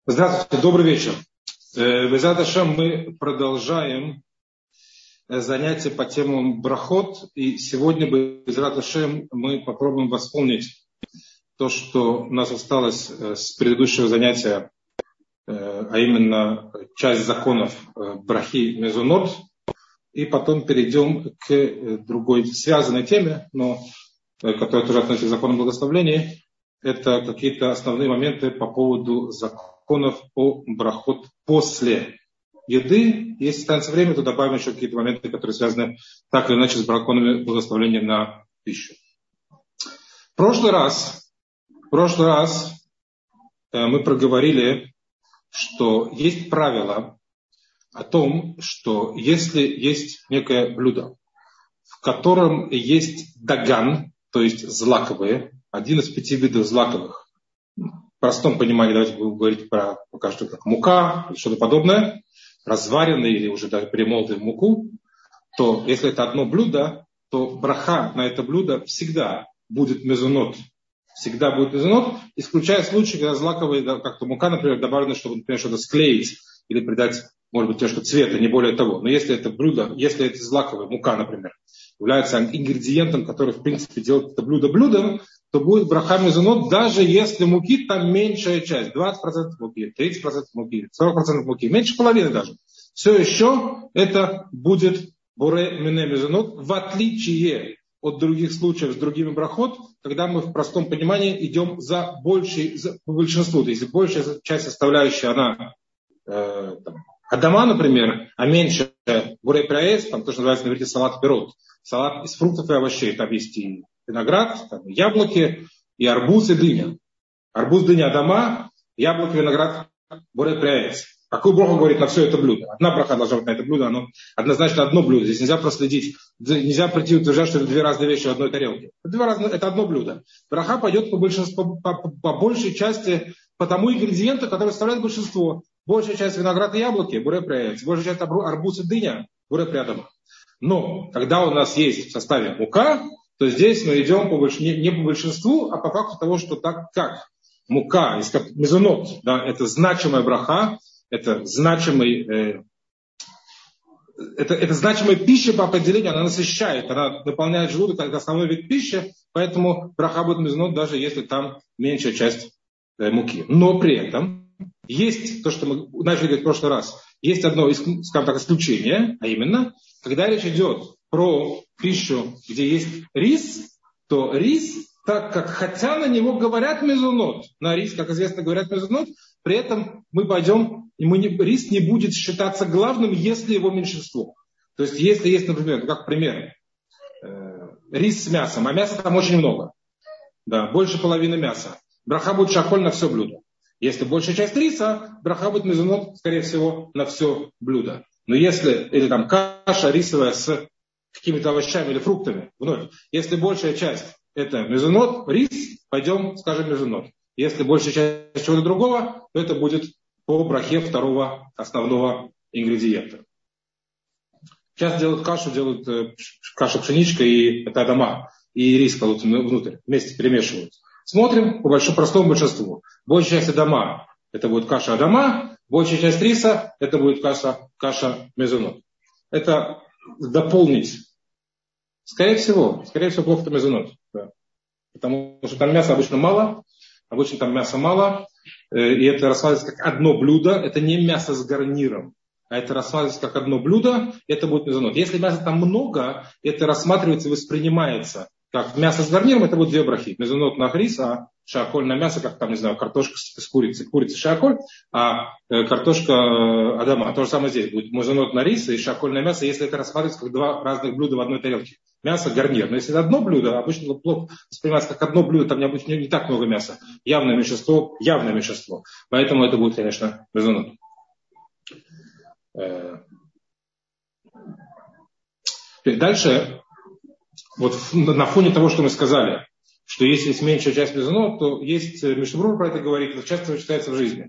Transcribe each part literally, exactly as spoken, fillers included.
Здравствуйте, добрый вечер. Бе'эзрат Ашем, мы продолжаем занятия по темам брахот. И сегодня, Бе'эзрат Ашем, мы попробуем восполнить то, что у нас осталось с предыдущего занятия, а именно часть законов брахи мезонот. И потом перейдем к другой связанной теме, но которая тоже относится к законам благословения. Это какие-то основные моменты по поводу законов о брахот после еды. Если останется время, то добавим еще какие-то моменты, которые связаны так или иначе с законами благословения на пищу. В прошлый раз, в прошлый раз мы проговорили, что есть правило о том, что если есть некое блюдо, в котором есть даган, то есть злаковые, один из пяти видов злаковых. В простом понимании, давайте будем говорить про пока что как мука или что-то подобное, разваренный или уже даже перемолотый в муку, то если это одно блюдо, то браха на это блюдо всегда будет мезонот. Всегда будет мезонот, исключая случаи, когда злаковые, как-то мука, например, добавлена, чтобы, например, что-то склеить или придать, может быть, немножко цвета, не более того. Но если это блюдо, если это злаковая мука, например, является ингредиентом, который, в принципе, делает это блюдо блюдом, то будет браха мезонот, даже если муки там меньшая часть, двадцать процентов муки, тридцать процентов муки, сорок процентов муки, меньше половины даже. Все еще это будет боре мине мезонот, в отличие от других случаев с другими брахот, когда мы в простом понимании идем за большей, за, по большинству. То есть большая часть составляющая, она э, там, адама, например, а меньше боре праэс, там то, что называется на иврите салат пирот, салат из фруктов и овощей, там есть и виноград, там, яблоки, и арбуз, и дыня. Арбуз, дыня, адама, яблоки, виноград, боре праэс. Какую браху говорит на все это блюдо? Одна браха должна быть на это блюдо, оно однозначно одно блюдо. Здесь нельзя проследить, нельзя прийти утверждать, что это две разные вещи в одной тарелке. Это, две разные, это одно блюдо. Браха пойдет по, большинству, по, по, по большей части по тому ингредиенту, который составляет большинство. Большая часть виноград и яблоки, буре праэс. Большая часть арбуз и дыня, буре праэдама. Но когда у нас есть в составе мука, то здесь мы идем по, не, не по большинству, а по факту того, что так как мука, мезонот, да, это значимая браха, это значимый, э, это, это значимая пища по определению, она насыщает, она наполняет желудок как основной вид пищи, поэтому браха будет мезонот, даже если там меньшая часть э, муки. Но при этом есть то, что мы начали говорить в прошлый раз, есть одно, скажем так, исключение, а именно, когда речь идет про пищу, где есть рис, то рис, так как хотя на него говорят мезонот, на рис, как известно, говорят мезонот, при этом мы пойдем, и мы не, рис не будет считаться главным, если его меньшинство. То есть, если есть, например, как пример, э, рис с мясом, а мяса там очень много, да, больше половины мяса, браха будет шаколь на все блюдо. Если большая часть риса, браха будет мезонот, скорее всего, на все блюдо. Но если, или там каша рисовая с какими-то овощами или фруктами, вновь, если большая часть это мезонот, рис, пойдем, скажем, мезонот. Если большая часть чего-то другого, то это будет по брахе второго основного ингредиента. Сейчас делают кашу, делают э, кашу пшеничка и это адама, и рис кладут внутрь, вместе перемешивают. Смотрим по большому, простому большинству. Большая часть адама, это будет каша адама, большая часть риса, это будет каша, каша мезонот. Это дополнить. Скорее всего, скорее всего, плохо-то мезонот. Да. Потому что там мяса обычно мало, обычно там мяса мало, и это рассматривается как одно блюдо, это не мясо с гарниром, а это рассматривается как одно блюдо, это будет мезонот. Если мяса там много, это рассматривается и воспринимается как мясо с гарниром, это будет две брахи. Мезонот на рис, а шаколь на мясо, как там, не знаю, картошка с курицей. Курица шаколь, а картошка адама. То же самое здесь будет мезонот на рис и шаколь на мясо, если это рассматривается как два разных блюда в одной тарелке. Мясо, гарнир. Но если это одно блюдо, обычно плохо воспринимается как одно блюдо, там не, не так много мяса. Явное меньшинство, явное меньшинство. Поэтому это будет, конечно, мезонот. Дальше. Вот на фоне того, что мы сказали, что если есть меньшая часть мезонот, то есть, Мишна про это говорит, это часто встречается в жизни.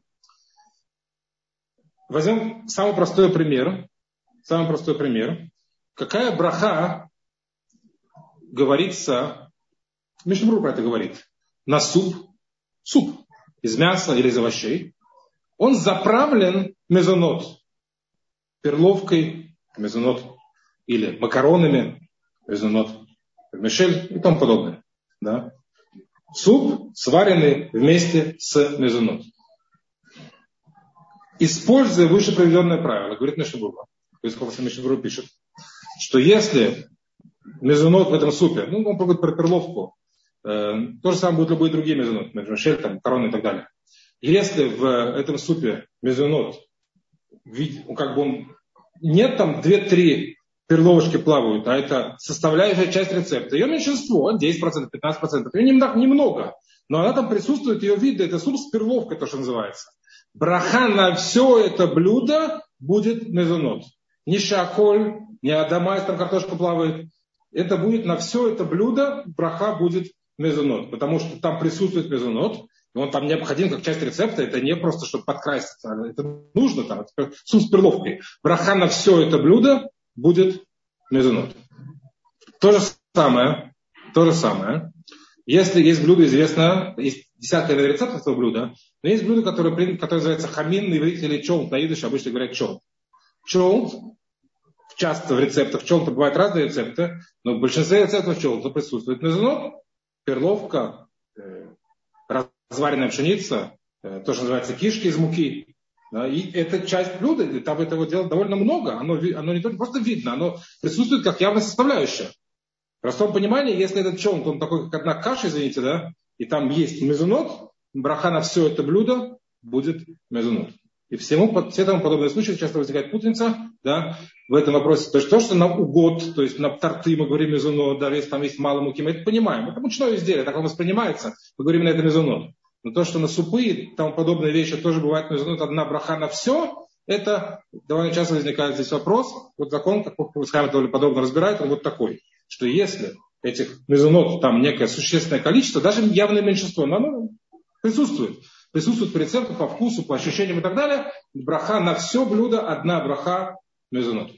Возьмем самый простой пример. Самый простой пример. Какая браха говорится, Мишна про это говорит, на суп, суп из мяса или из овощей, он заправлен мезонот, перловкой, мезонот, или макаронами, мезонот, мишель и тому подобное. Да? Суп, сваренный вместе с мезонот. Используя выше приведенное правило, говорит Мишна-Брура, то есть, как Мишна-Брура пишет, что если мезонот в этом супе, ну, он говорит про перловку, э, то же самое будут любые другие мезонот, мишель, там, макароны и так далее. Если в этом супе мезонот, как бы он, нет там две-три перловочки плавают, а это составляющая часть рецепта. Ее меньшинство, десять процентов, пятнадцать процентов, ее немного, но она там присутствует, ее видно, это суп с перловкой, то, что называется. Браха на все это блюдо будет мезонот. Не шаколь, не адамайс, там картошка плавает. Это будет на все это блюдо, браха будет мезонот. Потому что там присутствует мезонот. И он там необходим как часть рецепта. Это не просто, чтобы подкраситься. Это нужно там. Это суп с перловкой. Браха на все это блюдо будет мезонот. То же самое. То же самое. Если есть блюдо известно, есть десятки рецептов этого блюда, но есть блюдо, которое, которое называется хамин на иврите или чолт, на идыше обычно говорят чолт. Чолт, часто в рецептах чолта бывают разные рецепты, но в большинстве рецептов чолта присутствует мезонот, перловка, э, разваренная пшеница, э, то, что называется кишки из муки. Да, и это часть блюда, и там этого дела довольно много. Оно, оно не только просто видно, оно присутствует как явная составляющая. В простом понимании, если этот чолт, он такой, как одна каша, извините, да, и там есть мезонот, браха на все это блюдо будет мезонот. И всему, все тому подобные случаи, часто возникает путаница, да, в этом вопросе. То есть то, что на угод, то есть на торты мы говорим мезонот, даже если там есть мало муки, мы это понимаем. Это мучное изделие, так он воспринимается, мы говорим на это мезонот. Но то, что на супы и тому подобные вещи тоже бывает мезонот, одна браха на все, это довольно часто возникает здесь вопрос. Вот закон, как Хавицхайм довольно подробно разбирает, он вот такой, что если этих мезонот там некое существенное количество, даже явное меньшинство, но оно присутствует. Присутствует по рецепту, по вкусу, по ощущениям и так далее. Браха на все блюдо, одна браха мезонот.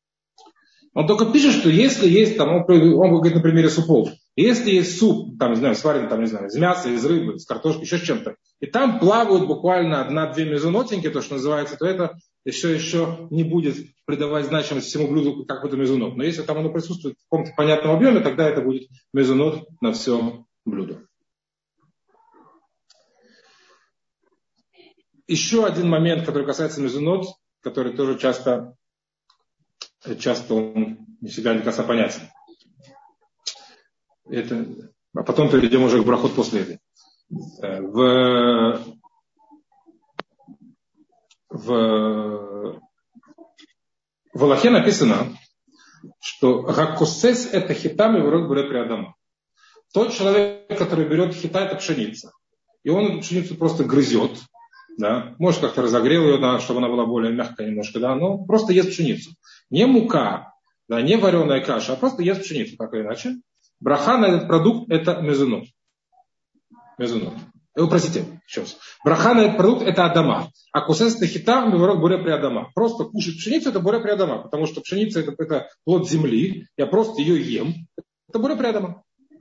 Он только пишет, что если есть, там, он, он говорит на примере супов, если есть суп, там, не знаю, сваренный, там, не знаю, из мяса, из рыбы, из картошки, еще с чем-то, и там плавают буквально одна-две мезонотинки, то, что называется, то это еще, еще не будет придавать значимость всему блюду, как будто мезонот. Но если там оно присутствует в каком-то понятном объеме, тогда это будет мезонот на всем блюдо. Еще один момент, который касается мезонот, который тоже часто, часто он не всегда до конца понятен. Это, а потом перейдем уже к брахот после этого. В, в, в Алахе написано, что гакусес это хитам и ворот бурет при Адама. Тот человек, который берет хита, это пшеница. И он эту пшеницу просто грызет. Да? Может, как-то разогрел ее, да, чтобы она была более мягкая немножко, да, но просто ест пшеницу. Не мука, да, не вареная каша, а просто ест пшеницу, так или иначе. Браха на этот продукт это мезонот. Мезонот. Э, простите, еще раз. Браха на этот продукт это адама. А кусес это хитар, меворот буря при адама. Просто кушать пшеницу это буря при адама, потому что пшеница это, это плод земли, я просто ее ем. Это буря при адама.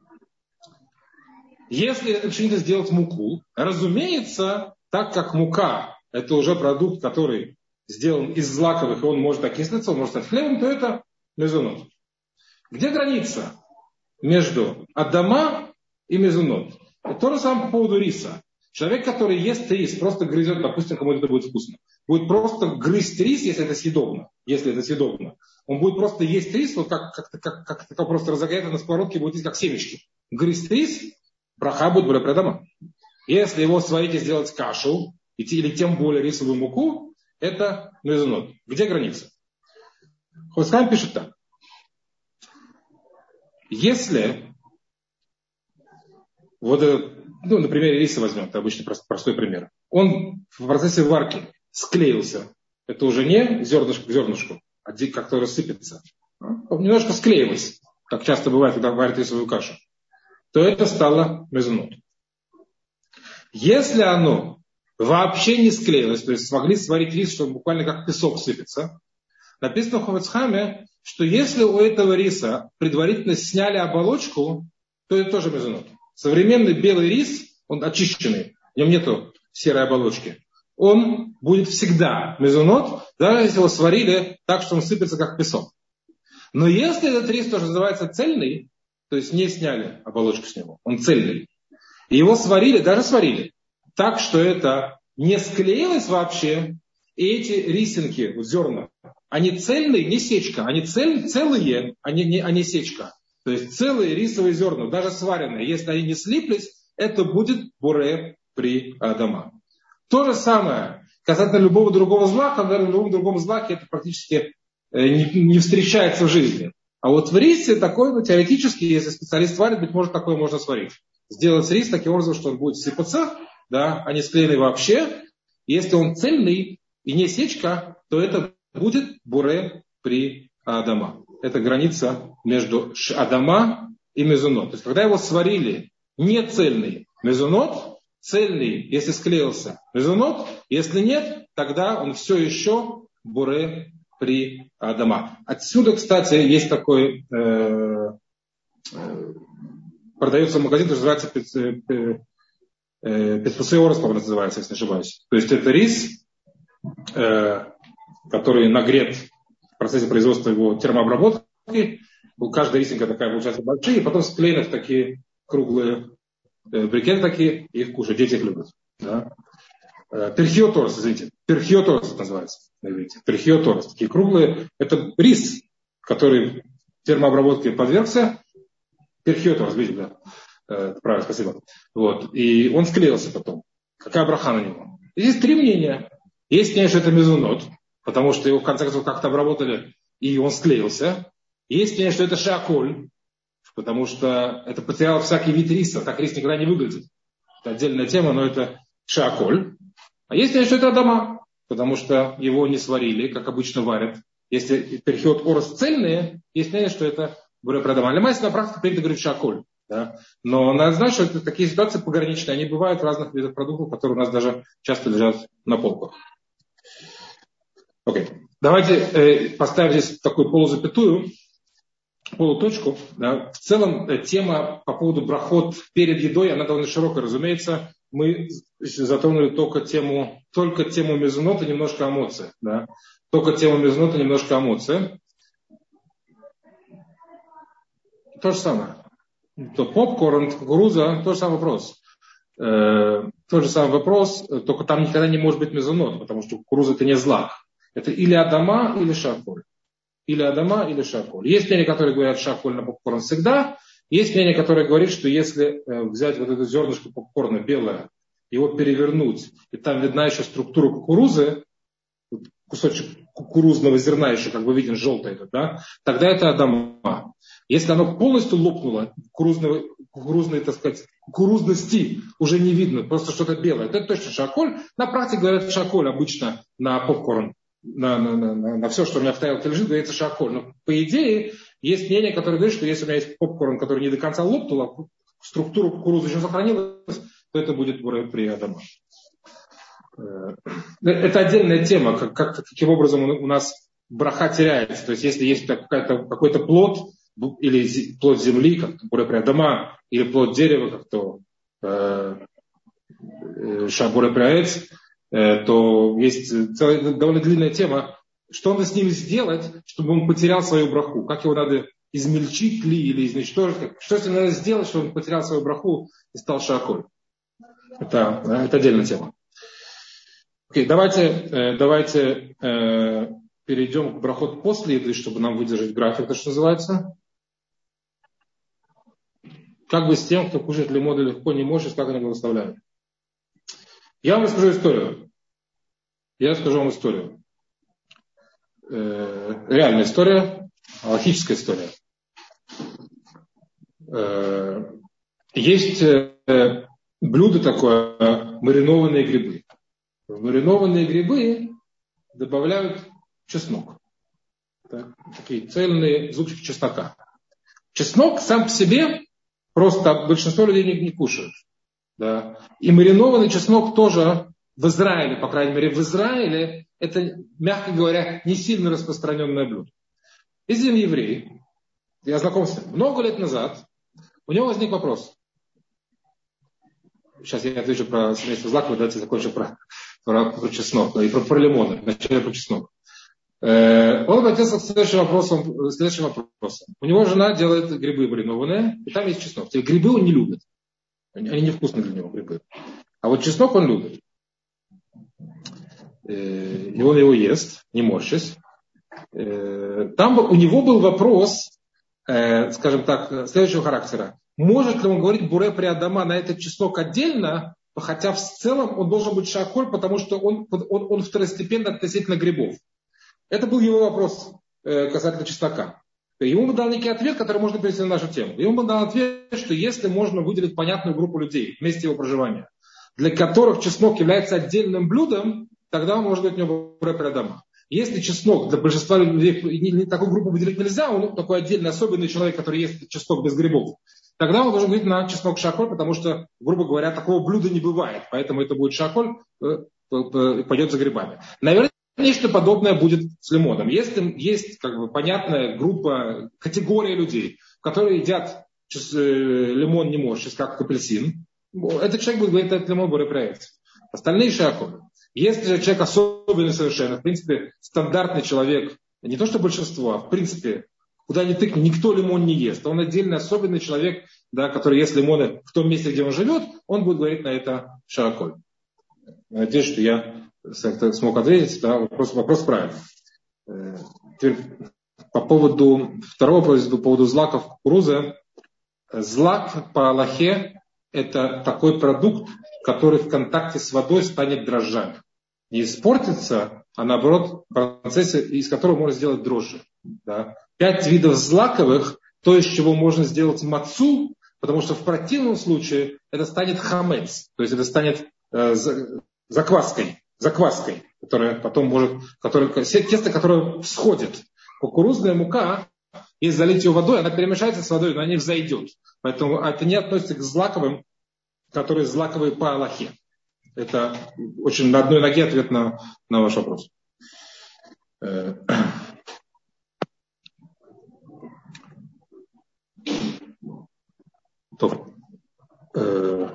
Если эту пшеницу сделать муку, разумеется, так как мука это уже продукт, который сделан из злаковых, и он может окислиться, он может стать хлебом, то это мезонот. Где граница между адама и мезонот? Это то же самое по поводу риса. Человек, который ест рис, просто грызет, допустим, кому это будет вкусно, будет просто грызть рис, если это съедобно. Если это съедобно. Он будет просто есть рис, вот как, как, как, как, как просто разогретый на сковородке, будет есть как семечки. Грызть рис, браха будет буря при адама. Если его сварить и сделать кашу, или тем более рисовую муку, это мезонот. Где граница? Хавицхайм пишет так. Если, вот, ну, на примере риса возьмем, это обычно простой пример. Он в процессе варки склеился. Это уже не зернышко к зернышку, а как-то рассыпется. Он немножко склеилось, как часто бывает, когда варят рисовую кашу. То это стало мезонот. Если оно вообще не склеилось, то есть смогли сварить рис, чтобы буквально как песок сыпется, написано в Хавицхайме, что если у этого риса предварительно сняли оболочку, то это тоже мезонот. Современный белый рис, он очищенный, в нем нету серой оболочки. он будет всегда мезонот, даже если его сварили так, что он сыпется как песок. Но если этот рис тоже называется цельный, то есть не сняли оболочку с него, он цельный, и его сварили, даже сварили, так, что это не склеилось вообще, и эти рисинки, вот зерна, они цельные, не сечка, они цель, целые, а не, не, а не сечка. То есть целые рисовые зерна, даже сваренные, если они не слиплись, это будет буре при Адама. То же самое касательно любого другого злака, в любом другом злаке это практически не, не встречается в жизни. А вот в рисе такой, ну, теоретически, если специалист сварит, быть может, такое можно сварить. Сделать рис таким образом, что он будет сыпаться, да, а не склеенный вообще. Если он цельный и не сечка, то это будет буре при Адама. Это граница между Адама и мезонот. То есть, когда его сварили не цельный мезонот, цельный, если склеился мезонот, если нет, тогда он все еще буре при Адама. Отсюда, кстати, есть такой, э, э, продается в магазине, который называется петфусей орос, по-моему, называется, если не ошибаюсь. То есть это рис, э, который нагрет в процессе производства его термообработки. Каждая рисинка такая получается большие, и потом склеены в такие круглые э, брикеты такие, и их кушают, дети их любят. Да? Перхиоторос, извините, перхиоторос называется. Перхиоторос, такие круглые. Это рис, который термообработке подвергся. Перхиоторос, видите, да. Это правильно, спасибо. Вот. И он склеился потом. Какая браха на него? Здесь три мнения. Есть мнение, что это мезонот, потому что его в конце концов как-то обработали, и он склеился. Есть мнение, что это шеаколь, потому что это потерял всякий вид риса. Так рис никогда не выглядит. Это отдельная тема, но это шеаколь. А есть мнение, что это Адама, потому что его не сварили, как обычно варят. Если перхиот орос цельные, есть мнение, что это буре при Адама. Алимайс на практике принято говорить шеаколь. Да? Но надо знать, что это такие ситуации пограничные, они бывают в разных видах продуктов, которые у нас даже часто лежат на полках. Окей. Давайте э, поставим здесь такую полузапятую, полуточку. Да? В целом э, тема по поводу брахот перед едой, она довольно широкая, разумеется. Мы затронули только тему, только тему мезонота, немножко эмоций. Да? Только тему мезонота, немножко эмоций. То же самое. То попкорн, кукуруза, тот же самый вопрос. Э, тот же самый вопрос, только там никогда не может быть мезонот, потому что кукуруза это не злак. Это или Адама, или шаколь. Или Адама, или шаколь. Есть мнения, которые говорят шаколь на попкорн всегда. Есть мнение, которое говорит, что если взять вот это зернышко попкорна белое, его перевернуть, и там видна еще структура кукурузы, кусочек кукурузного зерна еще как бы виден желтый, да, тогда это Адама. Если оно полностью лопнуло, кукурузной, кукурузной, так сказать, кукурузности уже не видно, просто что-то белое, это точно шаколь. На практике говорят шаколь обычно на попкорн, на, на, на, на все, что у меня в тарелке лежит, говорится шаколь. Но по идее есть мнение, которое говорит, что если у меня есть попкорн, который не до конца лопнул, а структура кукурузы еще сохранилась, то это будет при Адама. Это отдельная тема, как, как, каким образом у нас браха теряется. То есть если есть какой-то плод, или плод земли, как буре при Адама, или плод дерева, как то шабуре при Аэц, то есть целая, довольно длинная тема. Что надо с ним сделать, чтобы он потерял свою браху? Как его надо измельчить ли или изничтожить? Что с ним надо сделать, чтобы он потерял свою браху и стал шаколь? Это, это отдельная тема. Окей, давайте, давайте э, перейдем к брахот после еды, чтобы нам выдержать график, это что называется. Как бы с тем, кто кушает лимоды легко не может, как они благословляют. Я вам расскажу историю. Я расскажу вам историю. Э, реальная история, логическая история. Э, есть э, блюдо такое, маринованные грибы. В маринованные грибы добавляют чеснок. Так, такие цельные зубчики чеснока. Чеснок сам по себе просто большинство людей не, не кушают. Да. И маринованный чеснок тоже в Израиле, по крайней мере в Израиле, это, мягко говоря, не сильно распространенное блюдо. Есть один еврей, я знаком с ним, много лет назад, у него возник вопрос. Сейчас я отвечу про семейство Злакова, давайте закончу про, про, про чеснок, и про, про лимоны, вначале про чеснок. Э, он обратился к следующим вопросам, следующим вопросам. У него жена делает грибы маринованные, и там есть чеснок. Те грибы он не любит. Они, они невкусные для него, грибы. А вот чеснок он любит. Э, и он его ест, не морщась. Э, там у него был вопрос, э, скажем так, следующего характера. Может ли он говорить буре при Адама на этот чеснок отдельно, хотя в целом он должен быть шаколь, потому что он, он, он второстепенно относительно грибов. Это был его вопрос э, касательно чеснока. Ему дал некий ответ, который можно перевести на нашу тему. Ему дал ответ, что если можно выделить понятную группу людей в месте его проживания, для которых чеснок является отдельным блюдом, тогда он может быть у него буре при Адама. Если чеснок для большинства людей, такую группу выделить нельзя, он такой отдельный, особенный человек, который ест чеснок без грибов, тогда он должен говорить на чеснок шаколь, потому что, грубо говоря, такого блюда не бывает. Поэтому это будет шаколь, пойдет за грибами. Наверное, нечто подобное будет с лимоном. Если есть как бы, понятная группа, категория людей, которые едят лимон не морщись, как апельсин, этот человек будет говорить, этот лимон буре при. Остальные шаколь. Если же человек особенный совершенно, в принципе, стандартный человек, не то что большинство, а в принципе, куда ни тыкни, никто лимон не ест. Он отдельный, особенный человек, да, который ест лимоны в том месте, где он живет, он будет говорить на это шаколь. Надеюсь, что я смог ответить. Да, вопрос, вопрос правильный. Теперь по поводу второго вопроса, по поводу злаков кукурузы. Злак по Аллахе – это такой продукт, который в контакте с водой станет дрожжами. Не испортится, а наоборот, в процессе, из которого можно сделать дрожжи. Да. Пять видов злаковых, то, из чего можно сделать мацу, потому что в противном случае это станет хамец, то есть это станет э, закваской, закваской, которая потом может, которая, тесто, которое всходит. Кукурузная мука, если залить ее водой, она перемешается с водой, но она не взойдет. Поэтому это не относится к злаковым, которые злаковые по Аллахе. Это очень на одной ноге ответ на, на ваш вопрос. То, э,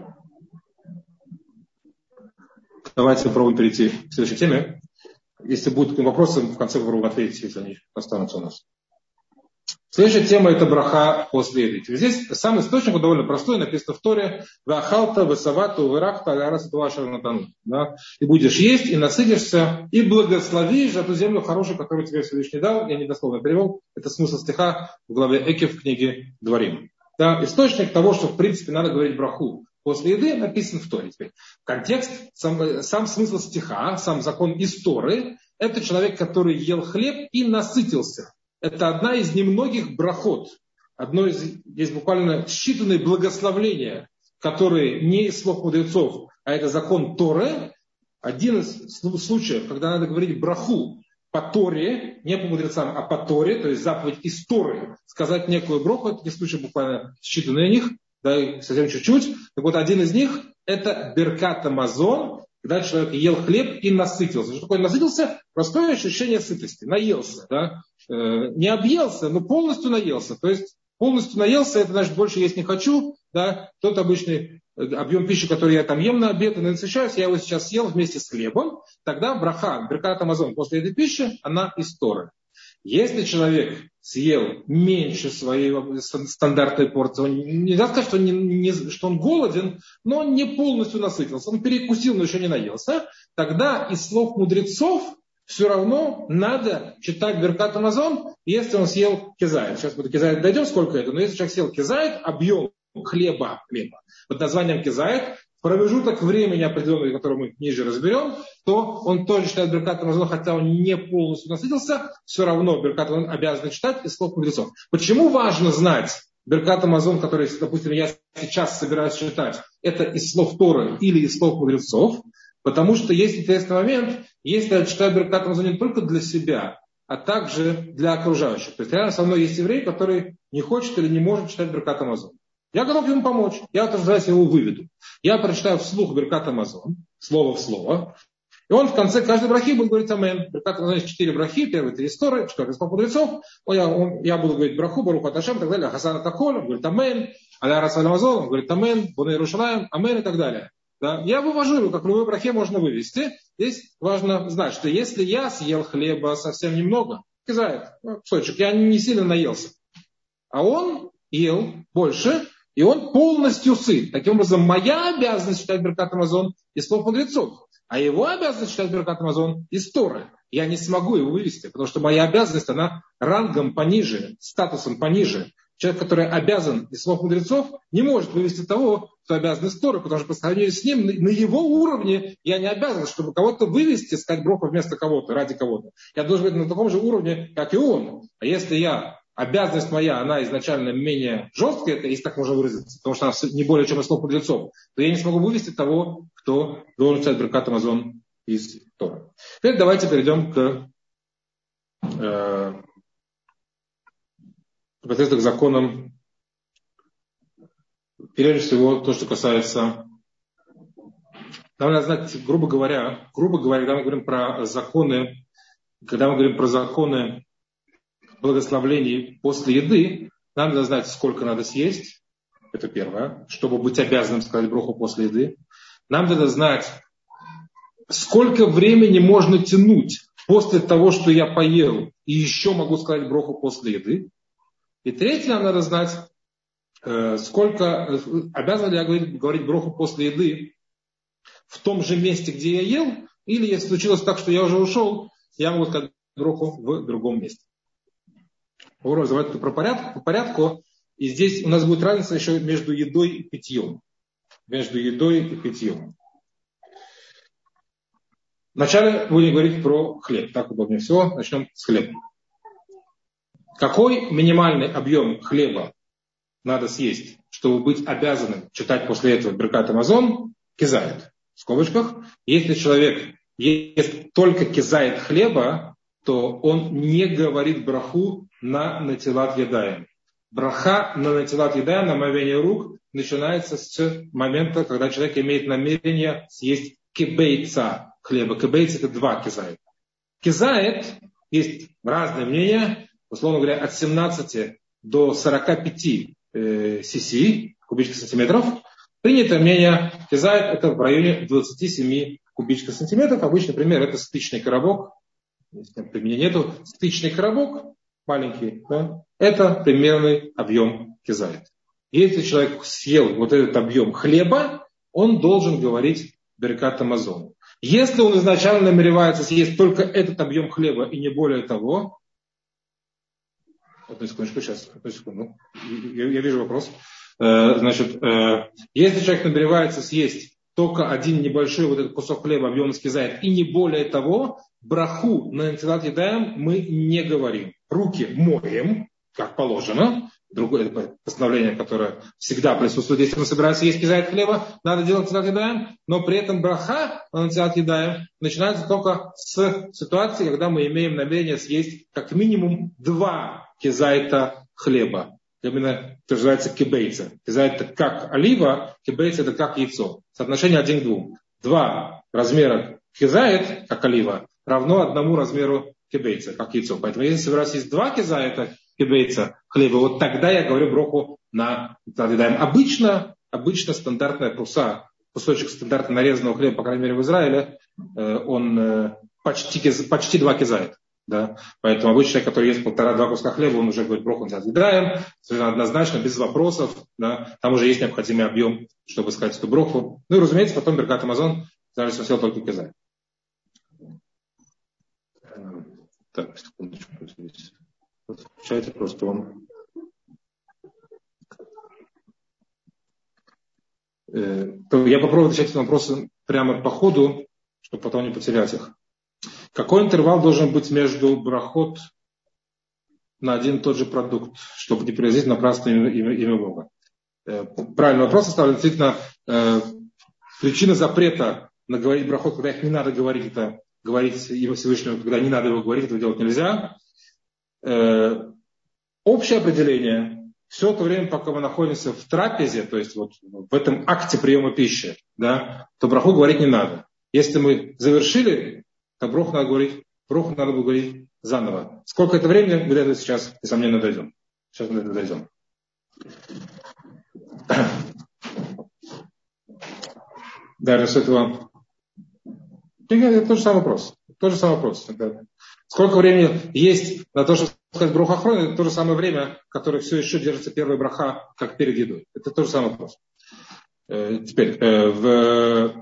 давайте попробуем перейти к следующей теме. Если будут вопросы, в конце попробуем ответить, если они останутся у нас. Следующая тема – это браха после еды. Здесь сам источник довольно простой, написано в Торе: «Вахалта, весавату, вырахта, агарасату ваша натану». И будешь есть, и насытишься, и благословишь эту землю хорошую, которую тебе Всевышний дал. Я недословно перевел. Это смысл стиха в главе Экев в книге Дворим. Да, источник того, что в принципе надо говорить браху после еды, написан в Торе. Теперь, контекст, сам, сам смысл стиха, сам закон из Торы – это человек, который ел хлеб и насытился. Это одна из немногих брахот. Одно из, есть буквально считанные благословления, которые не из слов мудрецов, а это закон Торы. Один из случаев, когда надо говорить браху по Торе, не по мудрецам, а по Торе, то есть заповедь из Торы, сказать некую браху, это не случай буквально считанные них, да, совсем чуть-чуть. Так вот, один из них это беркат амазон, когда человек ел хлеб и насытился. Что такое насытился? Простое ощущение сытости. Наелся, да? Не объелся, но полностью наелся. То есть полностью наелся, это значит больше есть не хочу. Да? Тот обычный объем пищи, который я там ем на обед и насыщаюсь, я его сейчас съел вместе с хлебом. Тогда браха, беркат амазон после этой пищи, она из Торы. Если человек съел меньше своей стандартной порции, он, нельзя сказать, что он, не, не, что он голоден, но он не полностью насытился. Он перекусил, но еще не наелся. Тогда из слов мудрецов все равно надо читать беркат амазон, если он съел кезайт. Сейчас мы до кезайта дойдем, сколько это. Но если человек съел кезайт, объем хлеба, хлеба под названием кезайт, промежуток времени определенный, который мы ниже разберем, то он тоже читает беркат амазон, хотя он не полностью насытился, все равно беркат амазон обязан читать из слов мудрецов. Почему важно знать беркат амазон, который, допустим, я сейчас собираюсь читать, это из слов Торы или из слов мудрецов? Потому что есть интересный момент, если я читаю беркат амазон не только для себя, а также для окружающих. То есть рядом со мной есть еврей, который не хочет или не может читать беркат амазон. Я готов ему помочь. Я отражаюсь, его выведу. Я прочитаю вслух беркат амазон, слово в слово. И он в конце каждой брахи будет говорить амен. Беркат амазон есть четыре брахи. Первый три истории, четвертый из мудрецов. Я, он, я буду говорить браху, барух аташем и так далее. Хасан атаколь, он говорит амен. Аля расаль амазон, он говорит амен. Буне Иерушалаим, амен и так далее. Да? Я вывожу его, как в любой брахе можно вывести. здесь важно знать, что если я съел хлеба совсем немного, кизает, кусочек, я не сильно наелся, а он ел больше, и он полностью сыт. Таким образом, моя обязанность читать Беркат Хамазон из слов мудрецов, а его обязанность читать Беркат Хамазон из Торы. Я не смогу его вывести, потому что моя обязанность, она рангом пониже, статусом пониже. Человек, который обязан из слов мудрецов, не может вывести того, кто обязан из Торы, потому что по сравнению с ним, на его уровне я не обязан, чтобы кого-то вывести, сказать броху вместо кого-то, ради кого-то. Я должен быть на таком же уровне, как и он. А если я, обязанность моя, она изначально менее жесткая, это, если так можно выразиться, потому что она не более чем из слов мудрецов, то я не смогу вывести того, кто должен читать Беркат Хамазон из Торы. Теперь давайте перейдем к э, к законам, прежде всего, то, что касается, нам надо знать, грубо говоря, грубо говоря, когда мы говорим про законы, когда мы говорим про законы благословлений после еды, нам надо знать, сколько надо съесть, это первое, чтобы быть обязанным сказать броху после еды. Нам надо знать, сколько времени можно тянуть после того, что я поел, и еще могу сказать броху после еды. И третье, нам надо знать, сколько, обязан ли я говорить, говорить броху после еды в том же месте, где я ел, или если случилось так, что я уже ушел, я могу сказать броху в другом месте. Давайте про порядок, по порядку. И здесь у нас будет разница еще между едой и питьем. Между едой и питьем. Вначале будем говорить про хлеб. Так удобнее всего. Начнем с хлеба. Какой минимальный объем хлеба надо съесть, чтобы быть обязанным читать после этого Беркат Хамазон? Кизает. В скобочках. Если человек ест только кизает хлеба, то он не говорит браху на натилат ядаем. Браха на натилат ядаем, на омовение рук, начинается с момента, когда человек имеет намерение съесть кибейца хлеба. Кибейц — это два кизает. Кизает, есть разные мнения, условно говоря, от семнадцати до сорока пяти э, си, кубических сантиметров. Принятое мнение, кизает — это в районе двадцати семи кубических сантиметров. Обычный пример — это стычный коробок. Если при мне нету, стычный коробок, маленький, да, это примерный объем кизает. Если человек съел вот этот объем хлеба, он должен говорить Беркат Хамазон. Если он изначально намеревается съесть только этот объем хлеба и не более того, одну секундочку, сейчас, одну секунду, я, я вижу вопрос. Значит, если человек намеревается съесть только один небольшой вот этот кусок хлеба, объем кизает, и не более того, браху на натилат ядаем мы не говорим. Руки моем, как положено. Другое постановление, которое всегда присутствует, если мы собираемся есть кизает хлеба, надо делать натилат ядаем, но при этом браха на натилат ядаем начинается только с ситуации, когда мы имеем намерение съесть как минимум два кизайта хлеба. Именно, что называется кибейца. Кизайт — это как олива, кибейца — это как яйцо. Соотношение один к двум. Два размера кизайт, как олива, равно одному размеру кибейца, как яйцо. Поэтому если собираюсь есть два кизайта, кибейца, хлеба, вот тогда я говорю броху на натилат. Обычно, обычно стандартная пруса, кусочек стандартно нарезанного хлеба, по крайней мере в Израиле, он почти, почти два кизайта. Да? Поэтому обычный человек, который ест полтора-два куска хлеба, он уже говорит броху натилат ядаем, совершенно однозначно, без вопросов. Да? Там уже есть необходимый объем, чтобы сказать эту броху. Ну и, разумеется, потом Беркат Хамазон, даже если он съел только кизайт. Так, секундочку. Отвечайте просто вам. Э, я попробую отвечать на вопросы прямо по ходу, чтобы потом не потерять их. Какой интервал должен быть между брахот на один и тот же продукт, чтобы не привозить напрасно имя, имя, имя Бога? Э, правильный вопрос оставлен. Действительно, э, причина запрета на говорить брахот, когда их не надо говорить, это говорить его Всевышнему, когда не надо его говорить, этого делать нельзя. Э, общее определение: все то время, пока мы находимся в трапезе, то есть вот в этом акте приема пищи, да, то браху говорить не надо. Если мы завершили, то браху надо говорить, браху надо было говорить заново. Сколько это времени, мы до этого сейчас, несомненно, дойдем. Сейчас мы до этого дойдем. Да, с этого Это тот же самый вопрос. Тот же самый вопрос. Сколько времени есть на то, чтобы сказать бруха ахрон, это то же самое время, которое все еще держится первая браха, как перед едой. Это тот же самый вопрос. Теперь, в...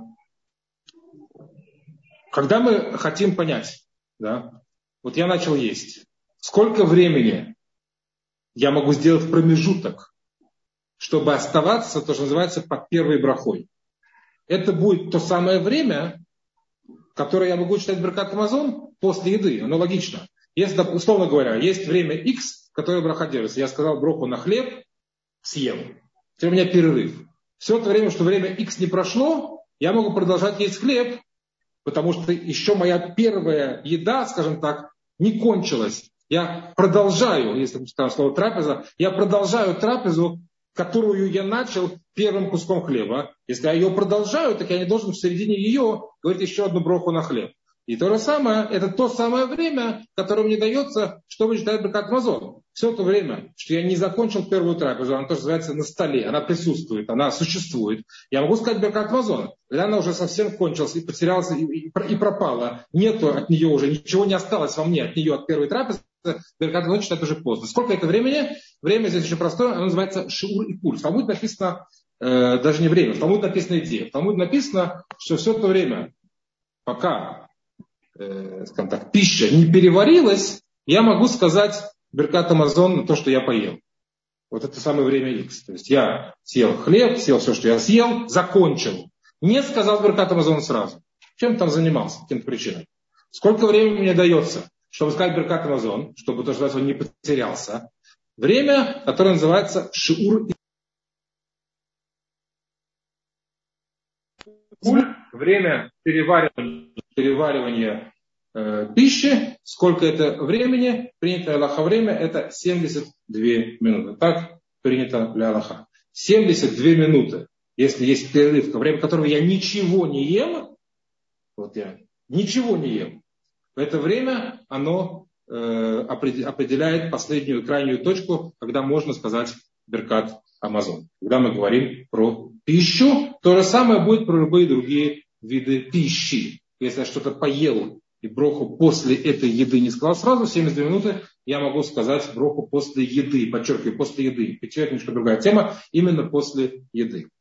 когда мы хотим понять, да, вот я начал есть, сколько времени я могу сделать промежуток, чтобы оставаться, то, что называется, под первой брахой. Это будет то самое время, которое я могу читать Беркат Хамазон после еды. Оно логично. Если, условно говоря, есть время X, которое браха держится. Я сказал броху на хлеб, съел. Теперь у меня перерыв. Все это время, что время X не прошло, я могу продолжать есть хлеб, потому что еще моя первая еда, скажем так, не кончилась. Я продолжаю, если мы скажем слово трапеза, я продолжаю трапезу, которую я начал первым куском хлеба. Если я ее продолжаю, так я не должен в середине ее говорить еще одну броху на хлеб. И то же самое, это то самое время, которое мне дается, чтобы читать Беркат Хамазон. Все то время, что я не закончил первую трапезу, она тоже называется на столе, она присутствует, она существует. Я могу сказать Беркат Хамазон, когда она уже совсем кончилась и потерялась, и, и, и пропала. Нету от нее уже, ничего не осталось во мне от нее, от первой трапезы. Беркат Хамазон читать уже поздно. Сколько это времени? Время здесь очень простое, оно называется шиур и куль. В Талмуде написано, э, даже не время, в Талмуде написано идея. В Талмуде написано, что все это время, пока э, скажем так, пища не переварилась, я могу сказать Беркат Хамазон на то, что я поел. Вот это самое время X. То есть я съел хлеб, съел все, что я съел, закончил. Не сказал Беркат Хамазон сразу. Чем там занимался, каким-то причинам. Сколько времени мне дается, чтобы сказать Беркат Хамазон, чтобы то, что он не потерялся. Время, которое называется шиур и куль. Время переваривания, переваривания э, пищи. Сколько это времени? Принято Аллаха время, это семьдесят две минуты. Так принято для Аллаха. семьдесят две минуты. Если есть перерыв, во время которого я ничего не ем, вот я ничего не ем, в это время оно э, определяет последнюю крайнюю точку, когда можно сказать Беркат Хамазон. Когда мы говорим про пищу, то же самое будет про любые другие виды пищи. Если я что-то поел и броху после этой еды не сказал сразу, семьдесят две минуты я могу сказать броху после еды. Подчеркиваю, после еды. Печать немножко другая тема, именно после еды.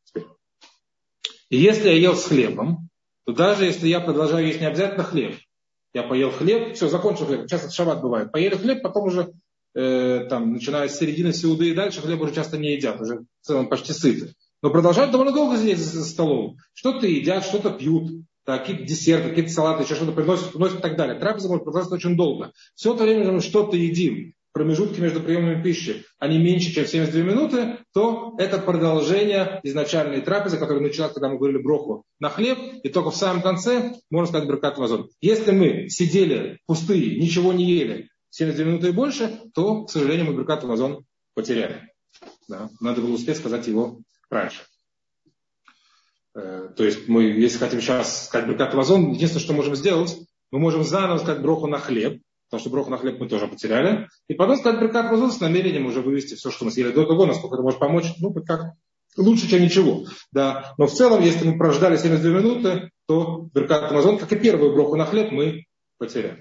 И если я ел с хлебом, то даже если я продолжаю есть, не обязательно хлеб. Я поел хлеб, все, закончил хлеб. Часто шаббат бывает. Поели хлеб, потом уже, э, там, начиная с середины сеуды и дальше, хлеб уже часто не едят, уже в целом почти сыты. Но продолжают довольно долго сидеть за столом. Что-то едят, что-то пьют, так, какие-то десерты, какие-то салаты, еще что-то приносят, приносят и так далее. Трапеза может продолжаться очень долго. Все это время мы что-то едим. Промежутки между приемами пищи, они меньше, чем семьдесят две минуты, то это продолжение изначальной трапезы, которая началась, когда мы говорили броху на хлеб, и только в самом конце можно сказать Беркат Хамазон. Если мы сидели пустые, ничего не ели, семьдесят две минуты и больше, то, к сожалению, мы Беркат Хамазон потеряли. Да? Надо было успеть сказать его раньше. Э, то есть мы, если хотим сейчас сказать Беркат Хамазон, единственное, что можем сделать, мы можем заново сказать броху на хлеб, потому что броху на хлеб мы тоже потеряли. И потом сказать Беркат Хамазон с намерением уже вывести все, что мы съели до того, насколько это может помочь, ну, как лучше, чем ничего. Да. Но в целом, если мы прождали семьдесят две минуты, то Беркат Хамазон, как и первую броху на хлеб, мы потеряли.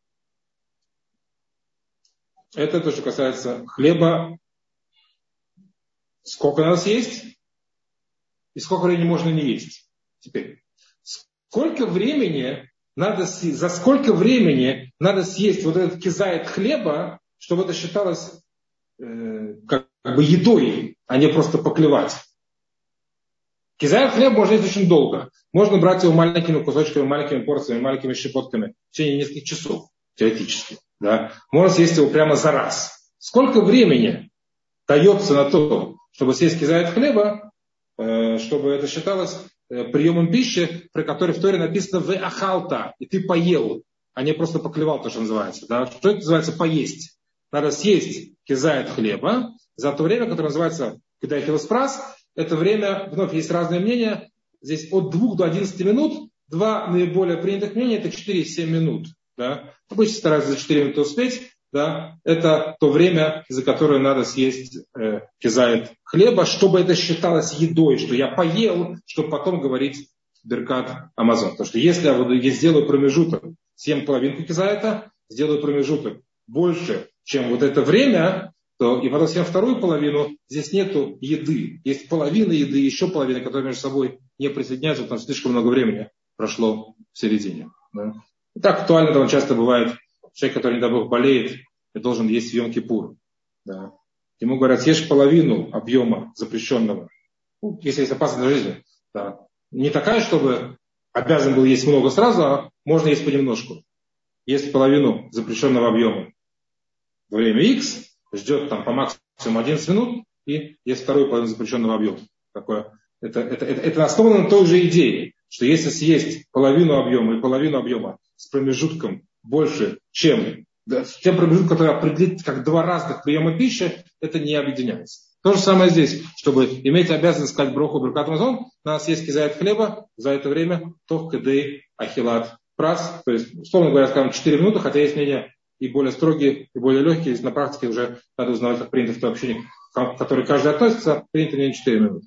Это то, что касается хлеба. Сколько надо съесть? И сколько времени можно не есть? Теперь, сколько времени надо съесть, за сколько времени надо съесть вот этот кизайт хлеба, чтобы это считалось э, как, как бы едой, а не просто поклевать? Кизайт хлеб можно есть очень долго. Можно брать его маленькими кусочками, маленькими порциями, маленькими щепотками в течение нескольких часов, теоретически. Да? Можно съесть его прямо за раз. Сколько времени дается на то, чтобы съесть кизайт хлеба, э, чтобы это считалось приемом пищи, при которой в Торе написано «ве ахалта», и ты поел, а не просто поклевал, то, что называется. Да? Что это называется поесть? Надо съесть кизайт хлеба за то время, которое называется кидай хилоспрас. Это время, вновь есть разные мнения, здесь от двух до одиннадцати минут, два наиболее принятых мнения, это четыре-семь минут. Да? Обычно стараются за четыре минуты успеть. Да, это то время, за которое надо съесть э, кизайт хлеба, чтобы это считалось едой, что я поел, чтобы потом говорить Беркат Амазон. Потому что если я, вот, я сделаю промежуток, съем половинку кизайта, сделаю промежуток больше, чем вот это время, то и потом съем вторую половину, здесь нету еды. Есть половина еды, еще половина, которые между собой не присоединяются, потому что слишком много времени прошло в середине. Да. И так актуально, там часто бывает, человек, который, не дай бог, болеет, и должен есть в Йом-Кипур. Да. Ему говорят, съешь половину объема запрещенного, ну, если есть опасность для жизни. Да. Не такая, чтобы обязан был есть много сразу, а можно есть понемножку. Есть половину запрещенного объема во время X, ждет там по максимуму одиннадцать минут и есть вторую половину запрещенного объема. Такое. Это, это, это, это основано на той же идее, что если съесть половину объема и половину объема с промежутком больше, чем да, с тем промежутком, который определит как два разных приема пищи, это не объединяется. То же самое здесь. Чтобы иметь обязанность сказать броху Беркат Амазон, надо съесть кизайт хлеба за это время тох кедей ахилат прас. То есть, условно говоря, скажем, четыре минуты, хотя есть мнения и более строгие, и более легкие. На практике уже надо узнавать, как принято в том общении, к которому каждый относится, принято не четыре минуты.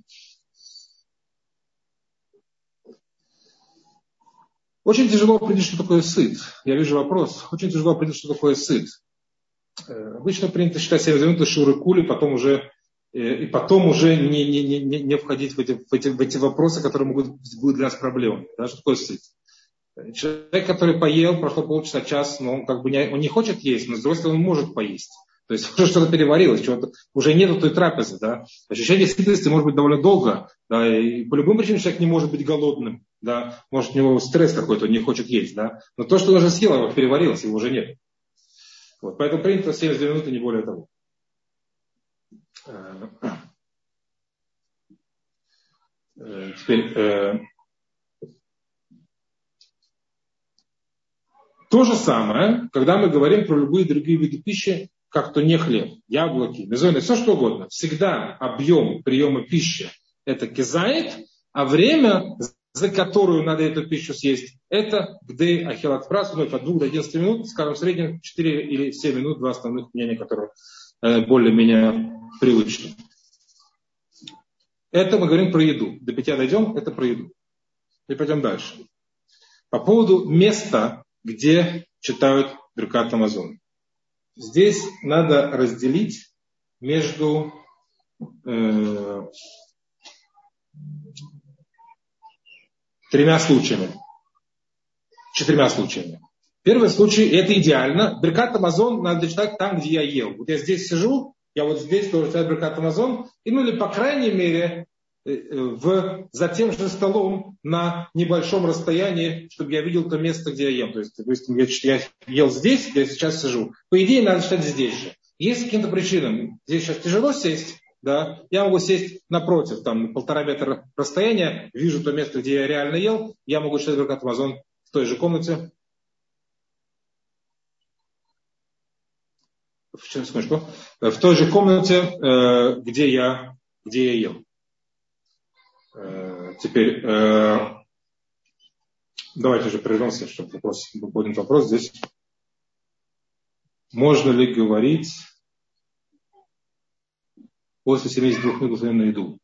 Очень тяжело определить, что такое сыт. Я вижу вопрос. Очень тяжело определить, что такое сыт. Обычно принято считать семьдесят минут шуры кули, потом уже, и потом уже не, не, не, не входить в эти, в, эти, в эти вопросы, которые могут быть для нас проблемами. Да, что такое сыт? Человек, который поел, прошло полчаса, час, но он как бы не, он не хочет есть, но с другой стороны он может поесть. То есть уже что-то переварилось, чего-то, уже нету той трапезы. Да? Ощущение сытости может быть довольно долго. Да? И по любым причинам человек не может быть голодным. Да? Может, у него стресс какой-то, он не хочет есть. Да? Но то, что он уже съел, его переварилось, его уже нет. Вот. Поэтому принято семьдесят две минуты, не более того. Теперь... То же самое, когда мы говорим про любые другие виды пищи, как то не хлеб, яблоки, мезоны, все что угодно. Всегда объем приема пищи – это кизайт, а время, за которую надо эту пищу съесть, это гдей ахилат прас, ну, от двух до одиннадцати минут, скажем, в среднем четыре или семь минут, два основных мнения, которые более-менее привычны. Это мы говорим про еду. До питья дойдем, это про еду. И пойдем дальше. По поводу места, где читают Беркат Амазон. Здесь надо разделить между э, тремя случаями. Четырьмя случаями. Первый случай, и это идеально. Беркат Амазон надо читать там, где я ел. Вот я здесь сижу, я вот здесь тоже читаю Беркат Амазон, и ну или по крайней мере в, за тем же столом на небольшом расстоянии, чтобы я видел то место, где я ем. То есть, допустим, я, я ел здесь, я сейчас сижу. По идее, надо читать здесь же. Если по каким-то причинам здесь сейчас тяжело сесть, да, я могу сесть напротив, там полтора метра расстояния, вижу то место, где я реально ел, я могу читать Беркат Амазон в той же комнате. В, в той же комнате, где я, где я ел. Теперь давайте же прервемся, чтобы вопрос, был поднят вопрос здесь. Можно ли говорить после семидесяти двух минут на еду?